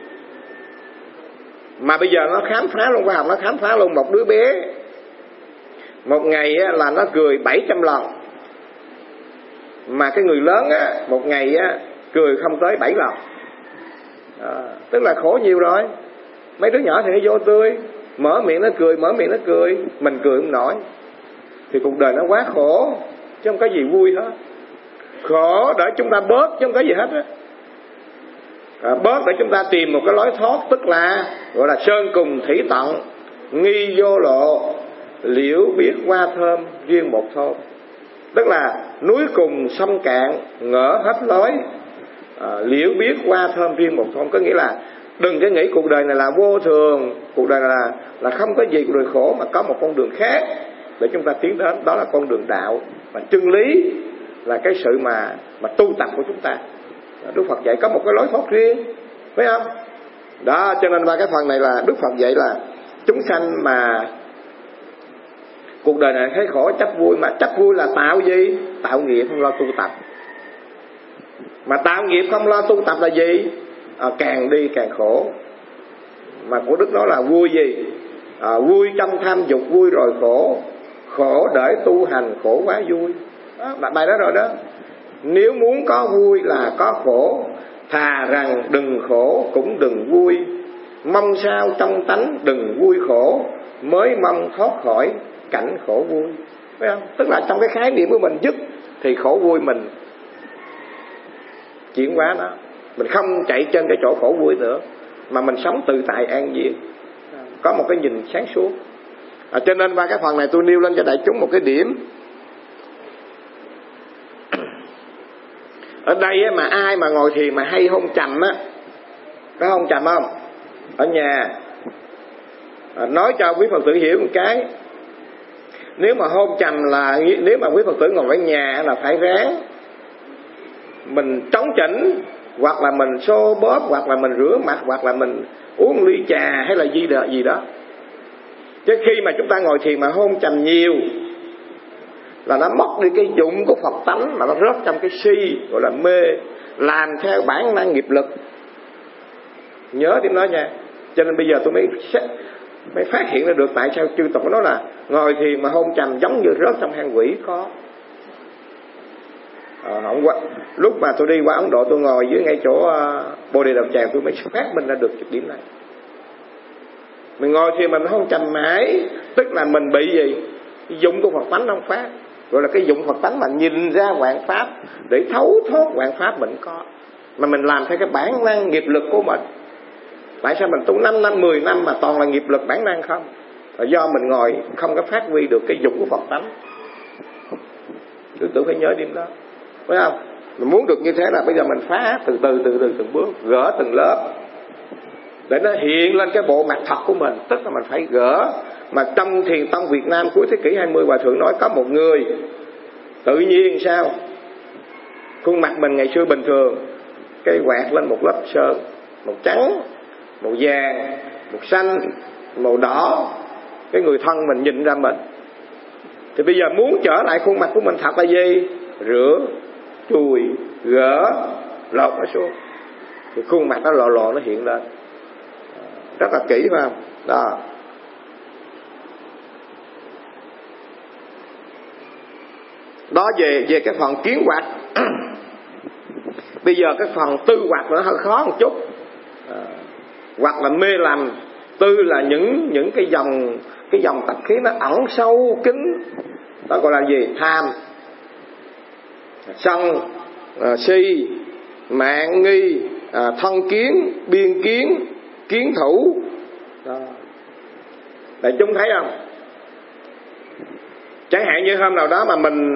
Mà bây giờ nó khám phá luôn, khoa học nó khám phá luôn. Một đứa bé một ngày á, là nó cười bảy trăm lần, mà cái người lớn á, một ngày á, cười không tới bảy lần. À, tức là khổ nhiều rồi. Mấy đứa nhỏ thì nó vô tươi, mở miệng nó cười, mở miệng nó cười, mình cười không nổi. Thì cuộc đời nó quá khổ, chứ không có gì vui hết. Khổ để chúng ta bớt chứ không có gì hết á. À, bớt để chúng ta tìm một cái lối thoát, tức là gọi là sơn cùng thủy tận, nghi vô lộ, liễu biết hoa thơm riêng một thôn. Tức là núi cùng sông cạn, ngỡ hết lối, à, liễu biết hoa thơm riêng một thôn. Có nghĩa là đừng có nghĩ cuộc đời này là vô thường, cuộc đời này là, là không có gì cuộc đời khổ, mà có một con đường khác để chúng ta tiến đến. Đó là con đường đạo, và chân lý là cái sự mà, mà tu tập của chúng ta. Đức Phật dạy có một cái lối thoát riêng, phải không? Đó, cho nên qua cái phần này là Đức Phật dạy là chúng sanh mà cuộc đời này thấy khổ chấp vui, mà chấp vui là tạo gì? Tạo nghiệp không lo tu tập. Mà tạo nghiệp không lo tu tập là gì? À, càng đi càng khổ. Mà của Đức nói là vui gì? À, vui trong tham dục, vui rồi khổ. Khổ để tu hành, khổ quá vui. Đó, bài đó rồi đó. Nếu muốn có vui là có khổ, thà rằng đừng khổ cũng đừng vui. Mong sao trong tánh đừng vui khổ, mới mong thoát khỏi cảnh khổ vui. Phải không? Tức là trong cái khái niệm của mình dứt thì khổ vui mình chuyển hóa nó. Mình không chạy trên cái chỗ khổ vui nữa, mà mình sống tự tại an nhiên, có một cái nhìn sáng suốt. À, cho nên qua cái phần này tôi nêu lên cho đại chúng một cái điểm. Ở đây mà ai mà ngồi thiền mà hay hôn trầm á, có hôn trầm không? Ở nhà à, nói cho quý Phật tử hiểu một cái. Nếu mà hôn trầm là, nếu mà quý Phật tử ngồi ở nhà là phải ráng mình trống chỉnh, hoặc là mình xô bóp, hoặc là mình rửa mặt, hoặc là mình uống ly trà hay là gì đó, gì đó. Chứ khi mà chúng ta ngồi thiền mà hôn trầm nhiều là nó mất đi cái dụng của Phật tánh, mà nó rớt trong cái si, gọi là mê, làm theo bản năng nghiệp lực. Nhớ điểm đó nha. Cho nên bây giờ tôi mới mới phát hiện ra được tại sao chư Tổ nói là ngồi thiền mà hôn trầm giống như rớt trong hang quỷ. Có à, không qua, lúc mà tôi đi qua Ấn Độ, tôi ngồi dưới ngay chỗ uh, Bồ Đề Đạo Tràng, tôi mới phát minh ra được cái điểm này. Mình ngồi thiền mình hôn trầm mãi, tức là mình bị gì? Cái dụng của Phật tánh không phát, gọi là cái dụng Phật tánh mà nhìn ra vạn pháp để thấu thoát vạn pháp mình có, mà mình làm theo cái bản năng nghiệp lực của mình. Tại sao mình tu năm năm, mười năm mà toàn là nghiệp lực bản năng không? Là do mình ngồi không có phát huy được cái dụng của Phật tánh. Tôi tự phải nhớ điểm đó, phải không? Mình muốn được như thế là bây giờ mình phá từ từ từ từ từng bước, gỡ từng lớp để nó hiện lên cái bộ mặt thật của mình. Tức là mình phải gỡ. Mà trong thiền tông Việt Nam cuối thế kỷ hai mươi, Hòa Thượng nói có một người tự nhiên sao khuôn mặt mình ngày xưa bình thường, cái quạt lên một lớp sơn, màu trắng, màu vàng, màu xanh, màu đỏ, cái người thân mình nhìn ra mình. Thì bây giờ muốn trở lại khuôn mặt của mình thật là gì? Rửa, chùi, gỡ, lột nó xuống, thì khuôn mặt nó lò lò nó hiện lên rất là kỹ, phải không? Đó. Đó về về cái phần kiến hoạt. Bây giờ cái phần tư hoạt nó hơi khó một chút. À, hoặc là mê lầm. Tư là những những cái dòng cái dòng tập khí nó ẩn sâu kín. Đó gọi là gì? Tham, sân, à, si, mạng nghi, à, thân kiến, biên kiến, kiến thủ. Đó. Đại chúng thấy không? Chẳng hạn như hôm nào đó mà mình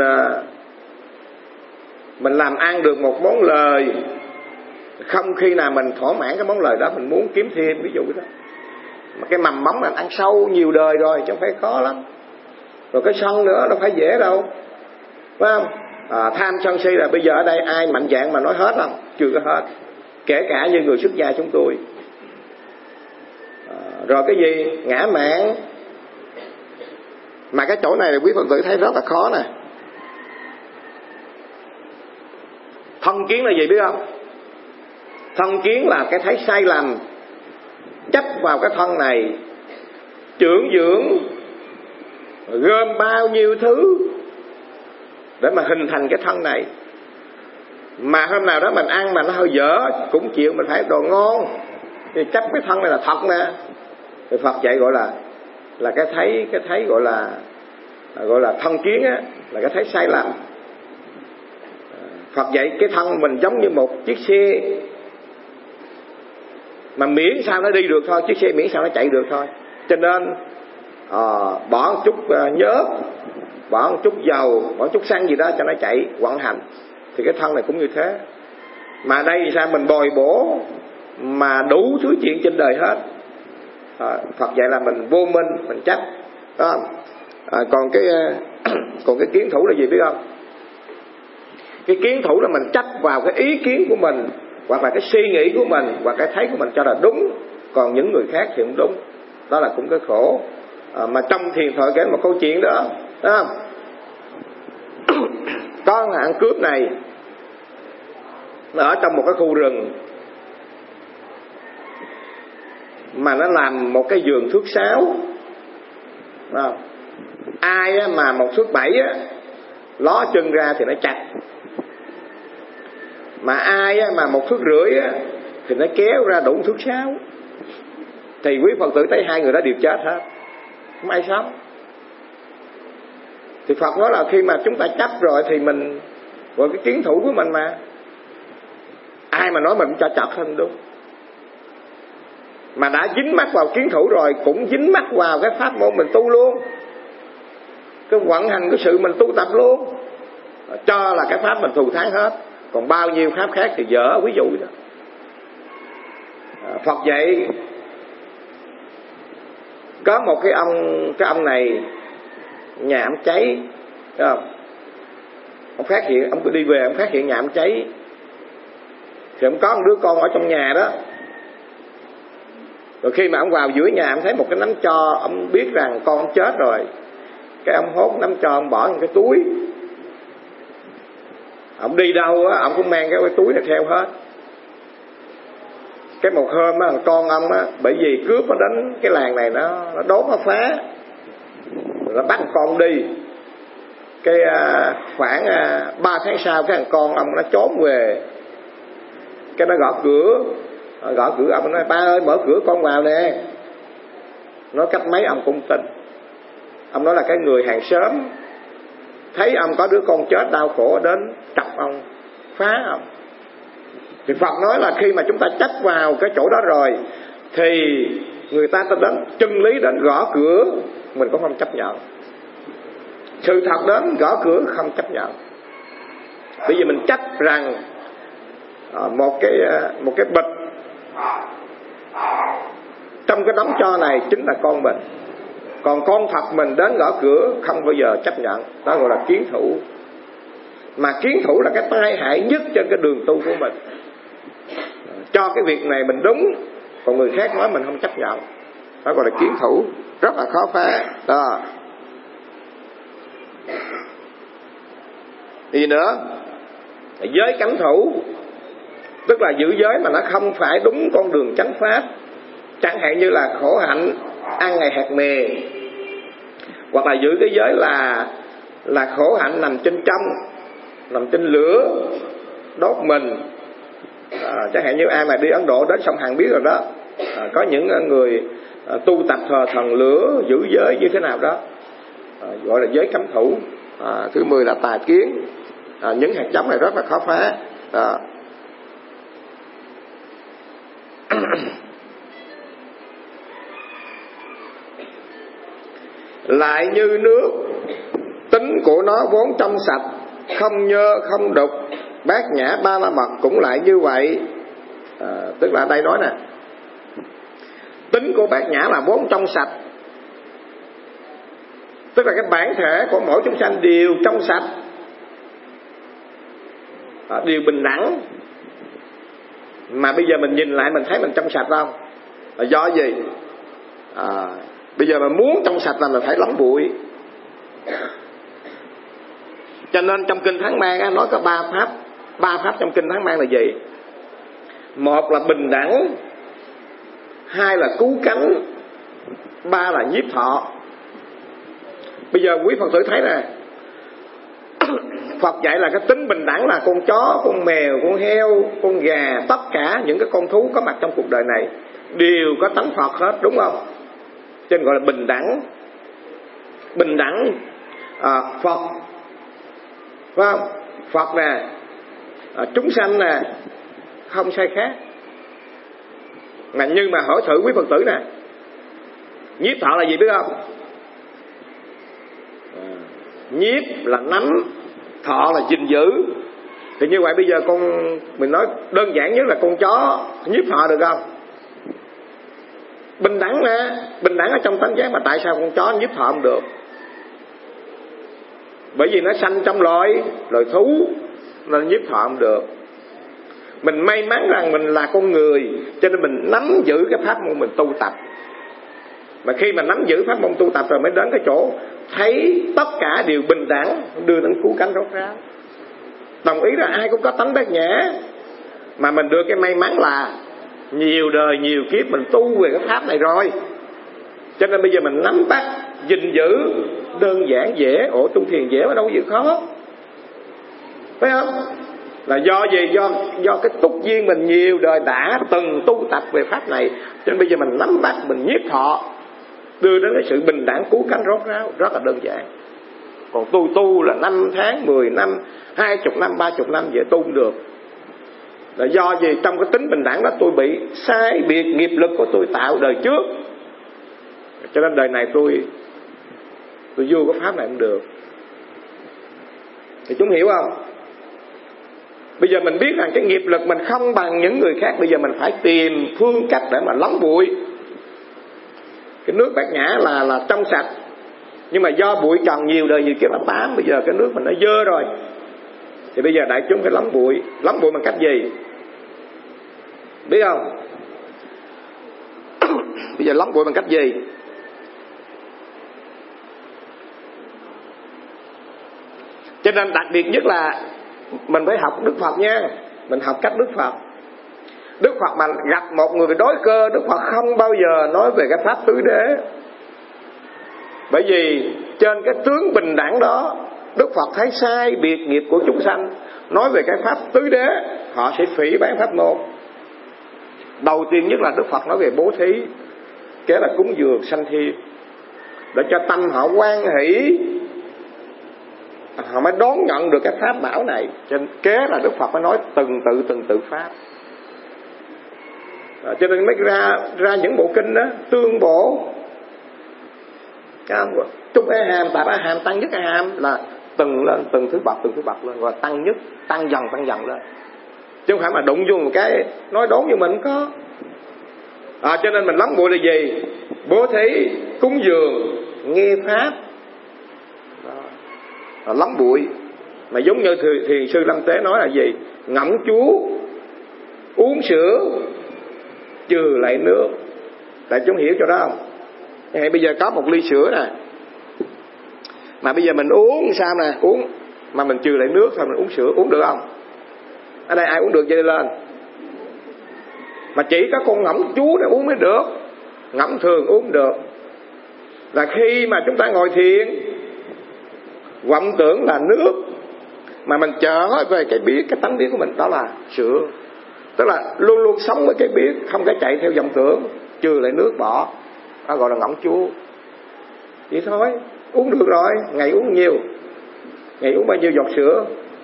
mình làm ăn được một món lời, không khi nào mình thỏa mãn cái món lời đó, mình muốn kiếm thêm, ví dụ đó. Mà cái mầm móng mình ăn sâu nhiều đời rồi, chứ không phải khó lắm. Rồi cái sân nữa đâu phải dễ đâu, phải không? À, tham sân si là bây giờ ở đây ai mạnh dạn mà nói hết không? Chưa có hết. Kể cả như người xuất gia chúng tôi. À, rồi cái gì? Ngã mạn. Mà cái chỗ này là quý Phật tử thấy rất là khó nè. Thân kiến là gì biết không? Thân kiến là cái thấy sai lầm, chấp vào cái thân này, trưởng dưỡng, gom bao nhiêu thứ để mà hình thành cái thân này. Mà hôm nào đó mình ăn mà nó hơi dở cũng chịu, mình phải đồ ngon thì chấp cái thân này là thật nè. Thì Phật dạy gọi là là cái thấy cái thấy gọi là gọi là thân kiến á, là cái thấy sai lầm. Phật dạy cái thân mình giống như một chiếc xe, mà miễn sao nó đi được thôi, chiếc xe miễn sao nó chạy được thôi. Cho nên à, bỏ một chút uh, nhớt, bỏ một chút dầu, bỏ một chút xăng gì đó cho nó chạy vận hành. Thì cái thân này cũng như thế. Mà đây thì sao mình bồi bổ mà đủ thứ chuyện trên đời hết. à, Phật dạy là mình vô minh, mình chấp đó. À, còn cái còn cái kiến thủ là gì biết không? Cái kiến thủ là mình chấp vào cái ý kiến của mình, hoặc là cái suy nghĩ của mình, hoặc cái thấy của mình cho là đúng, còn những người khác thì không đúng. Đó là cũng cái khổ. à, Mà trong thiền thoại kể một câu chuyện đó, đó không? Có hạng cướp này nó ở trong một cái khu rừng, mà nó làm một cái giường thước sáu. Không? Ai mà một thước bảy á, ló chân ra thì nó chặt. Mà ai mà một thước rưỡi á, thì nó kéo ra đủ thước sáu. Thì quý Phật tử thấy hai người đó đều chết hết, không ai sống. Thì Phật nói là khi mà chúng ta chấp rồi thì mình gọi cái kiến thủ của mình mà. Ai mà nói mình cho chặt hơn đúng. Mà đã dính mắc vào kiến thủ rồi cũng dính mắc vào cái pháp môn mình tu luôn, cái vận hành cái sự mình tu tập luôn, cho là cái pháp mình thù thắng hết. Còn bao nhiêu pháp khác thì dở, ví dụ đó. Phật dạy có một cái ông cái ông này nhà ông cháy, thấy không? Ông phát hiện, ông cứ đi về ông phát hiện nhà ông cháy. Thì ông có một đứa con ở trong nhà đó. Rồi khi mà ông vào giữa nhà, ông thấy một cái nắm tro, ông biết rằng con ông chết rồi. Cái ông hốt nắm tro, ông bỏ trong cái túi. Ông đi đâu á, ông cũng mang cái, cái túi này theo hết. Cái một hôm á, con ông á, bởi vì cướp nó đến cái làng này, nó nó đốt nó phá, rồi nó bắt con đi. Cái à, khoảng à, ba tháng sau cái thằng con ông nó trốn về. Cái nó gõ cửa, gõ cửa ông nói: ba ơi mở cửa con vào nè. Nói cách mấy ông cũng tin. Ông nói là cái người hàng xóm thấy ông có đứa con chết đau khổ đến chọc ông, phá ông. Thì Phật nói là khi mà chúng ta chấp vào cái chỗ đó rồi thì người ta ta đến chân lý đến gõ cửa mình cũng không chấp nhận. Sự thật đến gõ cửa không chấp nhận. Bởi vì mình chấp rằng một cái một cái bịch trong cái đống tro này chính là con mình, còn con thật mình đến gõ cửa không bao giờ chấp nhận. Đó gọi là kiến thủ. Mà kiến thủ là cái tai hại nhất trên cái đường tu của mình. Cho cái việc này mình đúng, còn người khác nói mình không chấp nhận. Đó gọi là kiến thủ, rất là khó phá. Đó. Gì nữa? Giới cấm thủ, tức là giữ giới mà nó không phải đúng con đường chánh pháp. Chẳng hạn như là khổ hạnh, ăn ngày hạt mè. Hoặc là giữ cái giới là là khổ hạnh nằm trên trong, nằm trên lửa, đốt mình. À, chẳng hạn như ai mà đi Ấn Độ đến sông Hằng biết rồi đó. À, có những người à, tu tập thờ thần lửa, giữ giới như thế nào đó, à, gọi là giới cấm thủ. À, thứ mười là tà kiến. À, những hạt giống này rất là khó phá. À. Lại như nước, tính của nó vốn trong sạch, không nhơ không đục, bát nhã ba la mật cũng lại như vậy. À, tức là đây nói nè, tính của bát nhã là vốn trong sạch, tức là cái bản thể của mỗi chúng sanh đều trong sạch, à, đều bình đẳng. Mà bây giờ mình nhìn lại mình thấy mình trong sạch không? Là do gì? À, bây giờ mà muốn trong sạch là mình phải lắng bụi. Cho nên trong kinh Thắng Man nói có ba pháp. Ba pháp trong kinh Thắng Man là gì? Một là bình đẳng, hai là cứu cánh, ba là nhiếp thọ. Bây giờ quý Phật tử thấy nè, Phật dạy là cái tính bình đẳng là con chó, con mèo, con heo, con gà, tất cả những cái con thú có mặt trong cuộc đời này đều có tánh Phật hết, đúng không? Cho nên gọi là bình đẳng. Bình đẳng à, Phật, phải không? Phật nè, à, chúng sanh nè, không sai khác. Mà nhưng mà hỏi thử quý Phật tử nè, nhiếp thọ là gì biết không? À, nhiếp là nắm, thọ là gìn giữ. Thì như vậy bây giờ con mình nói đơn giản nhất là con chó nhiếp thọ được không? Bình đẳng nè, bình đẳng ở trong tánh giác, mà tại sao con chó nhiếp thọ không được? Bởi vì nó sanh trong loài loài thú nên nhiếp thọ không được. Mình may mắn rằng mình là con người, cho nên mình nắm giữ cái pháp môn mình tu tập. Mà khi mà nắm giữ pháp môn tu tập rồi mới đến cái chỗ thấy tất cả đều bình đẳng, đưa đến cứu cánh rốt ráo. Đồng ý là ai cũng có tánh bát nhã, mà mình đưa cái may mắn là nhiều đời nhiều kiếp mình tu về cái pháp này rồi, cho nên bây giờ mình nắm bắt gìn giữ đơn giản dễ. Ổ tu thiền dễ mà đâu có gì khó, phải không? Là do gì? Do do cái túc duyên mình nhiều đời đã từng tu tập về pháp này, cho nên bây giờ mình nắm bắt, mình nhiếp thọ, đưa đến cái sự bình đẳng cứu cánh rốt ráo, rất là đơn giản. Còn tu tu là năm tháng, mười năm, hai chục năm, ba chục năm vậy tu không được. Là do gì? Trong cái tính bình đẳng đó tôi bị sai biệt nghiệp lực của tôi tạo đời trước, cho nên đời này tôi tôi vô cái pháp này không được. Thì chúng hiểu không? Bây giờ mình biết rằng cái nghiệp lực mình không bằng những người khác, bây giờ mình phải tìm phương cách để mà lắng bụi. Cái nước bát nhã là là trong sạch, nhưng mà do bụi trần nhiều đời nhiều kiếp nó bám, bây giờ cái nước mình nó dơ rồi. Thì bây giờ đại chúng phải lắng bụi. Lắng bụi bằng cách gì? Biết không? Bây giờ lắng bụi bằng cách gì? Cho nên đặc biệt nhất là mình phải học Đức Phật nha. Mình học cách Đức Phật. Đức Phật mà gặp một người đối cơ, Đức Phật không bao giờ nói về cái pháp tứ đế. Bởi vì trên cái tướng bình đẳng đó, Đức Phật thấy sai biệt nghiệp của chúng sanh, nói về cái pháp tứ đế, họ sẽ phỉ bán pháp môn. Đầu tiên nhất là Đức Phật nói về bố thí, kế là cúng dường sanh thiên, để cho tâm họ hoan hỷ, họ mới đón nhận được cái pháp bảo này. Cho nên kế là Đức Phật mới nói từng tự từng tự pháp. À, cho nên mới ra ra những bộ kinh đó tương bổ. Trung A Hàm, Tạp A Hàm, Tăng Nhất A Hàm là từng lên, từng thứ bậc, từng thứ bậc lên, rồi tăng nhất, tăng dần, tăng dần lên. Chứ không phải mà đụng vô một cái nói đốn như mình có. À, cho nên mình lắng bụi là gì? Bố thí, cúng dường, nghe pháp. Đó. Lắng bụi. Mà giống như Thiền sư Lâm Tế nói là gì? Ngẫm chú, uống sữa, trừ lại nước. Đại chúng hiểu cho đó không? Hay bây giờ có một ly sữa nè, mà bây giờ mình uống sao nè, uống mà mình trừ lại nước thôi, mình uống sữa, uống được không? Ở đây ai uống được vậy lên? Mà chỉ có con ngẫm chú để uống mới được, ngẫm thường uống được. Là khi mà chúng ta ngồi thiền, vọng tưởng là nước, mà mình trở về cái biết, cái tánh biết của mình, đó là sữa. Tức là luôn luôn sống với cái biết, không có chạy theo vọng tưởng, trừ lại nước bỏ. Đó gọi là ngẫm chú. Vậy thôi, uống được rồi, ngày uống nhiều, ngày uống bao nhiêu giọt sữa,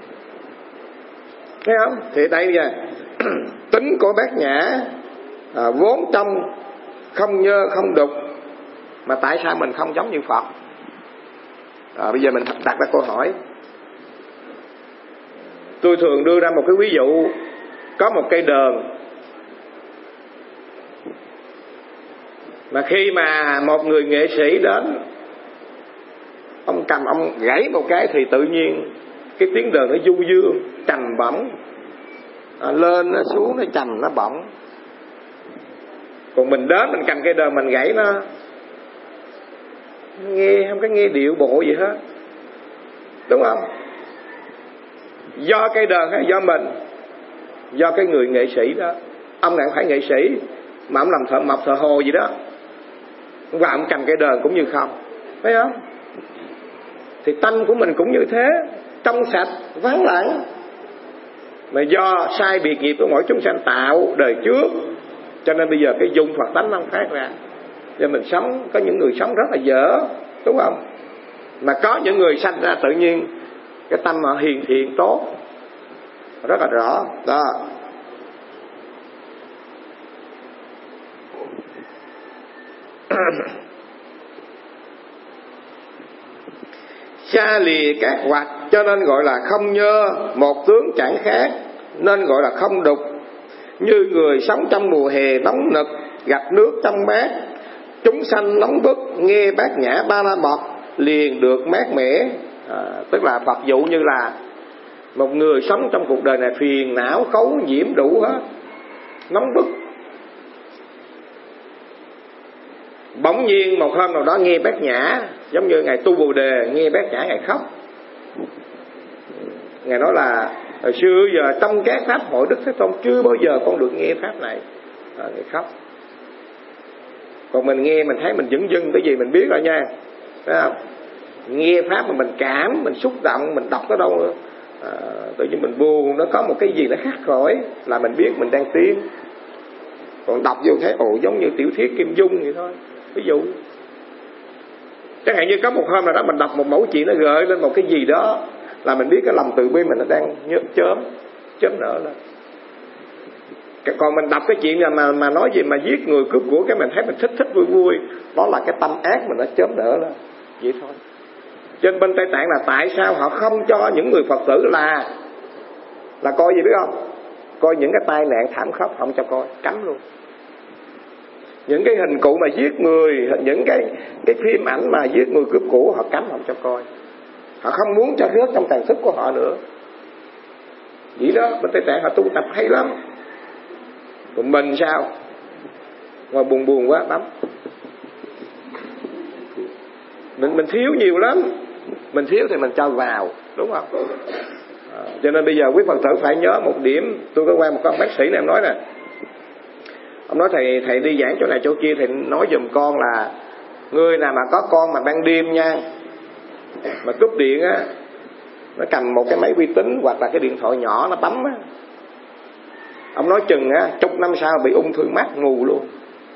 thấy không? Thì đây nè, tính của bát nhã à, vốn trong không nhơ không đục, mà tại sao mình không giống như Phật? À, bây giờ mình đặt ra câu hỏi. Tôi thường đưa ra một cái ví dụ, có một cây đờn, mà khi mà một người nghệ sĩ đến, ông cầm ông gãy một cái thì tự nhiên cái tiếng đờn nó du dương, trầm bổng, à, lên nó xuống, nó trầm nó bổng. Còn mình đến mình cầm cây đờn mình gãy nó, nghe không có nghe điệu bộ gì hết, đúng không? Do cây đờn hay do mình? Do cái người nghệ sĩ đó. Ông này không phải nghệ sĩ, mà ông làm thợ mộc thợ hồ gì đó, và ông cầm cây đờn cũng như không, phải không? Thì tâm của mình cũng như thế. trong sạch, vắng lặng. Mà do sai biệt nghiệp của mỗi chúng sanh tạo đời trước, cho nên bây giờ cái dung Phật tánh nó phát ra. Cho mình sống, có những người sống rất là dở, đúng không? Mà có những người sanh ra tự nhiên cái tâm họ hiền thiện tốt, rất là rõ đó. Xa lìa các hoạch cho nên gọi là không nhơ, một tướng chẳng khác nên gọi là không đục. Như người sống trong mùa hè nóng nực, gặp nước trong bát, chúng sanh nóng bức, nghe bát nhã ba la mật liền được mát mẻ. À, tức là Phật dụ như là một người sống trong cuộc đời này phiền não khấu nhiễm đủ hết, nóng bức. Bỗng nhiên một hôm nào đó nghe bát nhã, giống như ngài tu Bồ Đề nghe bát nhã ngài khóc. Ngài nói là hồi xưa giờ trong các pháp hội Đức Thế Tôn chưa bao giờ con được nghe pháp này. À, ngài khóc. Còn mình nghe mình thấy mình dửng dưng cái gì mình biết rồi nha, thấy không? Nghe pháp mà mình cảm, mình xúc động, mình đọc tới đâu nữa, à, tự nhiên mình buồn, nó có một cái gì nó khác khỏi là mình biết mình đang tiến. Còn đọc vô thấy ồ giống như tiểu thuyết Kim Dung vậy thôi. Ví dụ chẳng hạn như có một hôm nào đó mình đọc một mẫu chuyện nó gợi lên một cái gì đó là mình biết cái lòng từ bi mình nó đang nhớt chớm chớm nở lên. Còn mình đọc cái chuyện mà mà nói gì mà giết người cướp của cái mình thấy mình thích thích vui vui, đó là cái tâm ác mình nó chớm nở lên vậy thôi. Trên bên Tây Tạng là tại sao họ không cho những người Phật tử là là coi gì biết không? Coi những cái tai nạn thảm khốc không cho coi, cấm luôn. Những cái hình cụ mà giết người, những cái cái phim ảnh mà giết người cướp của họ cấm không cho coi. Họ không muốn cho rớt trong tàn thức của họ nữa. Vậy đó, bên Tây Tạng họ tu tập hay lắm. Còn mình sao? Ngồi buồn buồn quá bấm. Mình mình thiếu nhiều lắm. Mình thiếu thì mình cho vào, đúng không? À, cho nên bây giờ quý Phật tử phải nhớ một điểm. Tôi có qua một con bác sĩ này em nói nè. Ông nói thầy thầy đi giảng chỗ này chỗ kia thì nói giùm con là người nào mà có con mà ban đêm nha, mà cúp điện á, nó cầm một cái máy vi tính hoặc là cái điện thoại nhỏ nó bấm á, ông nói chừng á chục năm sau bị ung thư mắt mù luôn.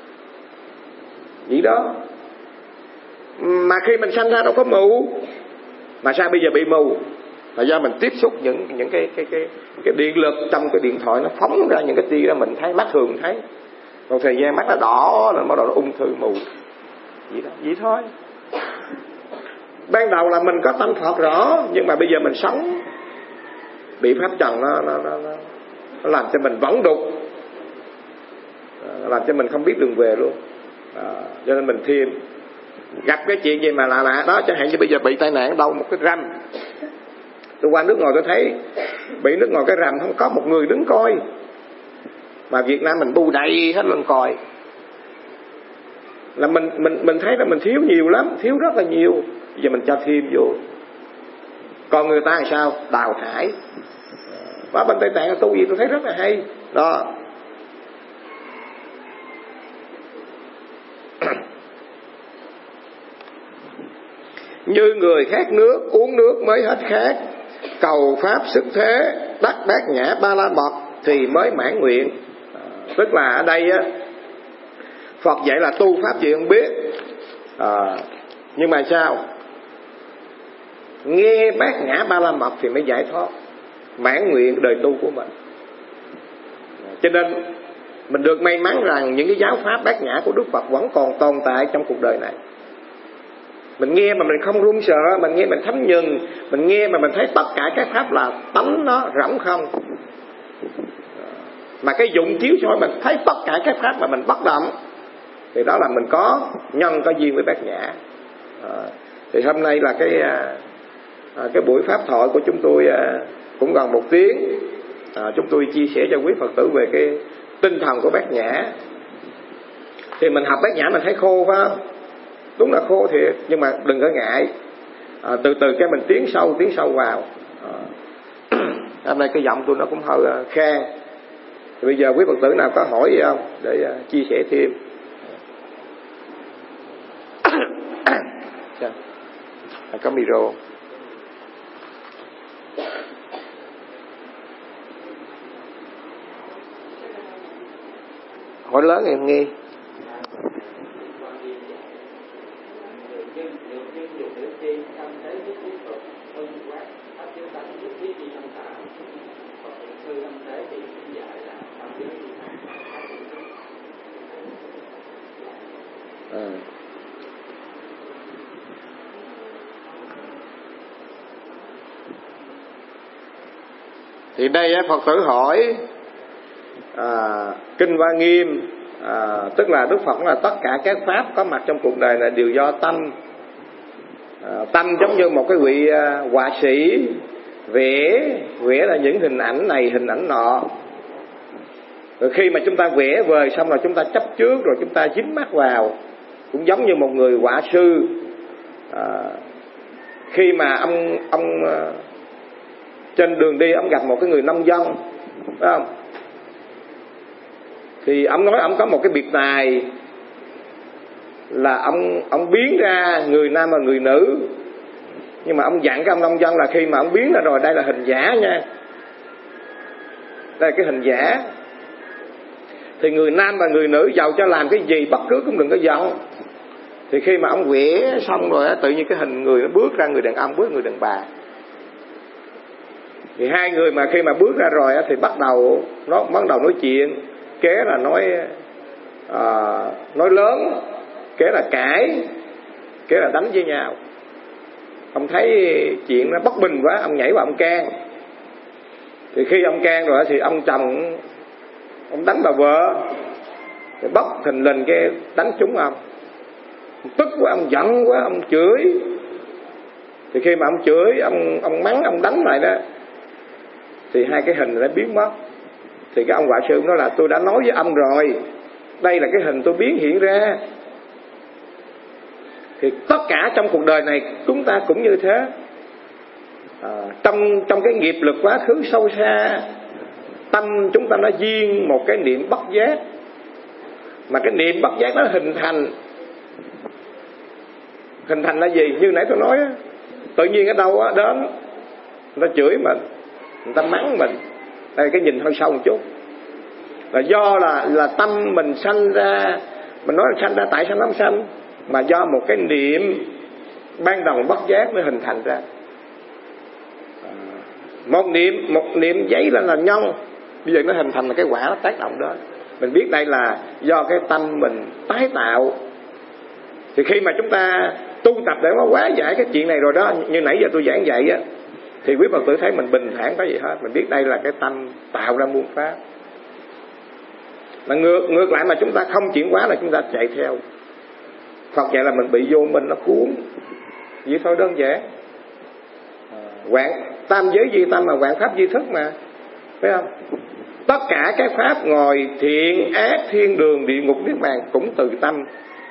Vậy đó. Mà khi mình sanh ra đâu có mù, mà sao bây giờ bị mù? Là do mình tiếp xúc những những cái cái cái cái điện lực trong cái điện thoại nó phóng ra những cái tia đó mình thấy, mắt thường thấy. Còn thời gian mắt nó đỏ là bắt đầu nó ung thư mù. Vậy đó, vậy thôi. Ban đầu là mình có tâm Phật rõ, nhưng mà bây giờ mình sống bị pháp trần nó nó nó nó, nó làm cho mình vẫn đục, làm cho mình không biết đường về luôn. À, cho nên mình thiền gặp cái chuyện gì mà lạ lạ đó, chẳng hạn như bây giờ bị tai nạn đâu một cái rằm, tôi qua nước ngoài tôi thấy bị nước ngoài cái rằm không có một người đứng coi, mà Việt Nam mình bu đầy hết lên coi, là mình mình mình thấy là mình thiếu nhiều lắm, thiếu rất là nhiều. Bây giờ mình cho thêm vô. Còn người ta làm sao? Đào thải. Và bên Tây Tạng tu gì tôi thấy rất là hay đó. Như người khát nước, uống nước mới hết khát, cầu pháp sức thế, đắc bát nhã ba la mật thì mới mãn nguyện. À, tức là ở đây á, Phật dạy là tu pháp gì không biết, à, nhưng mà sao? Nghe bát nhã ba la mật thì mới giải thoát, mãn nguyện đời tu của mình. Cho nên mình được may mắn rằng những cái giáo pháp bát nhã của Đức Phật vẫn còn tồn tại trong cuộc đời này. Mình nghe mà mình không run sợ, mình nghe mình thấm nhuần, mình nghe mà mình thấy tất cả các pháp là tánh nó rỗng không. Mà cái dụng chiếu soi mình thấy tất cả các pháp mà mình bất động, thì đó là mình có nhân có duyên với bát nhã. À, thì hôm nay là cái à, cái buổi pháp thoại của chúng tôi à, cũng gần một tiếng. À, chúng tôi chia sẻ cho quý Phật tử về cái tinh thần của bát nhã. Thì mình học bát nhã mình thấy khô phải không? Đúng là khô thiệt, nhưng mà đừng có ngại. À, từ từ cái mình tiến sâu tiến sâu vào. À, hôm nay cái giọng tôi nó cũng hơi uh, khan. Thì bây giờ quý Phật tử nào có hỏi gì không để uh, chia sẻ thêm? À, có micro. hỏi lớn em nghe. À. Thì đây Phật tử hỏi à, Kinh Hoa Nghiêm à, tức là Đức Phật là tất cả các pháp có mặt trong cuộc đời này đều do tâm. à, Tâm giống như một cái vị à, họa sĩ vẽ vẽ là những hình ảnh này hình ảnh nọ. Rồi khi mà chúng ta vẽ vời xong rồi chúng ta chấp trước, rồi chúng ta dính mắt vào. Cũng giống như một người họa sư à, khi mà ông ông à, trên đường đi ông gặp một cái người nông dân, phải không? Thì ông nói ông có một cái biệt tài là ông ông biến ra người nam và người nữ. Nhưng mà ông dặn cái ông nông dân là khi mà ông biến ra rồi, đây là hình giả nha, đây là cái hình giả. Thì người nam và người nữ giàu cho làm cái gì bất cứ cũng đừng có giận. Thì khi mà ông vẽ xong rồi tự nhiên cái hình người nó bước ra, người đàn ông bước người đàn bà. Thì hai người mà khi mà bước ra rồi thì bắt đầu nó bắt đầu nói chuyện, kế là nói à, nói lớn, kế là cãi, kế là đánh với nhau. Ông thấy chuyện nó bất bình quá, ông nhảy vào ông can. Thì khi ông can rồi thì ông chồng ông đánh bà vợ, thì bóc thình lình cái đánh trúng ông. Ông tức quá, ông giận quá, ông chửi. Thì khi mà ông chửi, ông ông mắng, ông đánh lại đó, thì hai cái hình đã biến mất. Thì cái ông họa sư nói là tôi đã nói với ông rồi, đây là cái hình tôi biến hiện ra. Thì tất cả trong cuộc đời này chúng ta cũng như thế. à, trong trong cái nghiệp lực quá khứ sâu xa, tâm chúng ta nó duyên một cái niệm bất giác. Mà cái niệm bất giác nó hình thành Hình thành là gì? Như nãy tôi nói á, tự nhiên ở đâu á đến người ta chửi mình, người ta mắng mình, đây cái nhìn hơi sâu một chút, là do là là tâm mình sanh ra. Mình nói là sanh ra, tại sao nó không sanh? Mà do một cái niệm ban đầu bất giác nó hình thành ra. Một niệm một niệm giấy lên là nhân, bây giờ nó hình thành là cái quả, nó tác động đó. Mình biết đây là do cái tâm mình tái tạo. Thì khi mà chúng ta tu tập để nó hóa giải cái chuyện này rồi đó, như nãy giờ tôi giảng dạy á, thì quý Phật tử thấy mình bình thản có gì hết. Mình biết đây là cái tâm tạo ra muôn pháp. Mà ngược, ngược lại mà chúng ta không chuyển hóa là chúng ta chạy theo. Phật dạy là mình bị vô minh nó cuốn. Vậy thôi, đơn giản. Quảng, tam giới di tâm mà vạn pháp di thức mà, phải không? Tất cả các pháp ngồi thiện ác, thiên đường, địa ngục, niết bàn cũng từ tâm.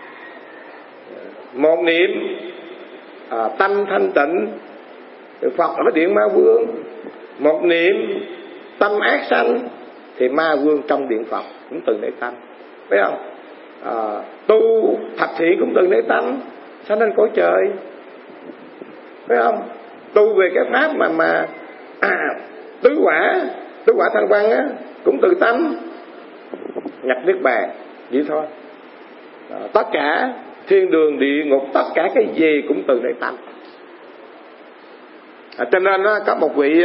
Một niệm à, tâm thanh tịnh, Phật ở điện ma vương. Một niệm tâm ác sanh thì ma vương trong điện Phật cũng từ nơi tâm, phải không? À, tu thập thiện cũng từ nơi tâm, sanh lên cõi trời, phải không? Tu về cái pháp mà mà à, tứ quả tứ quả thanh văn á cũng từ tâm, nhập niết bàn, vậy thôi. À, tất cả thiên đường địa ngục, tất cả cái gì cũng từ nơi tâm. À, cho nên á, có một vị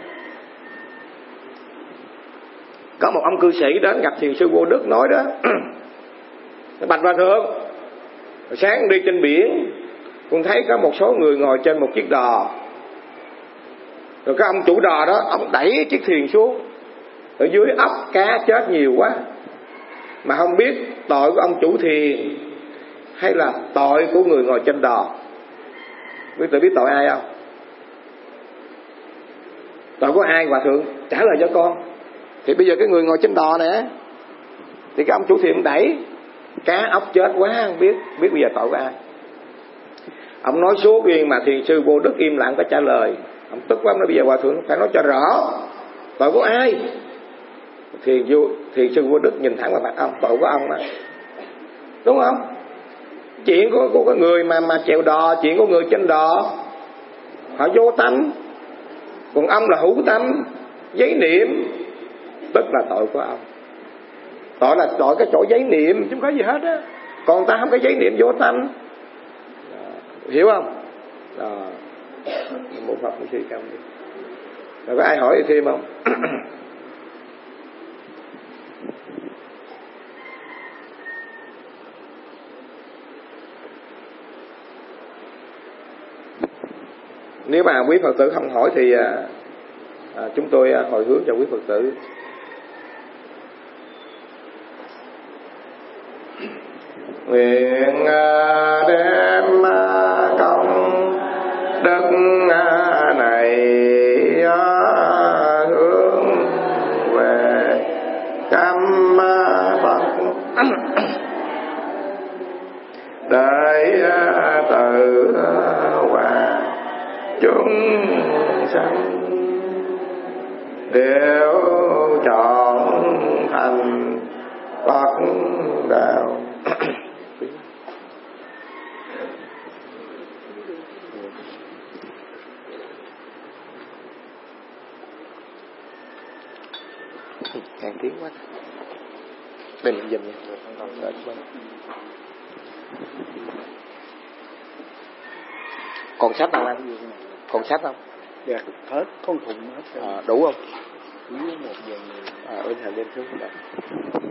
có một ông cư sĩ đến gặp thiền sư Vô Đức nói đó bạch hòa thượng, sáng đi trên biển con thấy có một số người ngồi trên một chiếc đò, rồi cái ông chủ đò đó ông đẩy chiếc thuyền xuống, ở dưới ốc cá chết nhiều quá, mà không biết tội của ông chủ thuyền hay là tội của người ngồi trên đò. Quý vị biết tội ai không? Tội của ai hòa thượng? Trả lời cho con. Thì bây giờ cái người ngồi trên đò nè, thì cái ông chủ thuyền đẩy cá ốc chết quá, không biết biết bây giờ tội của ai. Ông nói số duyên mà thiền sư Vô Đức im lặng có trả lời. Ông tức quá, ông nói bây giờ hòa thượng phải nói cho rõ tội của ai. Thiền vô thiền sư Vô Đức nhìn thẳng vào mặt ông, tội của ông đó, đúng không? Chuyện của, của cái người mà mà chèo đò, chuyện của người trên đò, họ vô tâm, còn ông là hữu tâm, giấy niệm, tức là tội của ông. tội là tội cái chỗ giấy niệm chứ không có gì hết á, còn ta không có giấy niệm vô tâm, hiểu không? Đó. Một Phật một sư cầm đi. Rồi có ai hỏi gì thêm không? Nếu mà quý Phật tử không hỏi thì à, à, chúng tôi à, hồi hướng cho quý Phật tử. Nguyện à, đem à, công đức à, này à, hướng về cam à, Phật đại à, từ à, hòa chúng sanh đều chọn thành Phật đạo. Càng tiếng quá. Bên niệm dùm nha. Còn sách không anh? Còn sách không? Dạ, hết, con thùng hết. À, đủ không? Một giờ à, ơn hành đem xuống.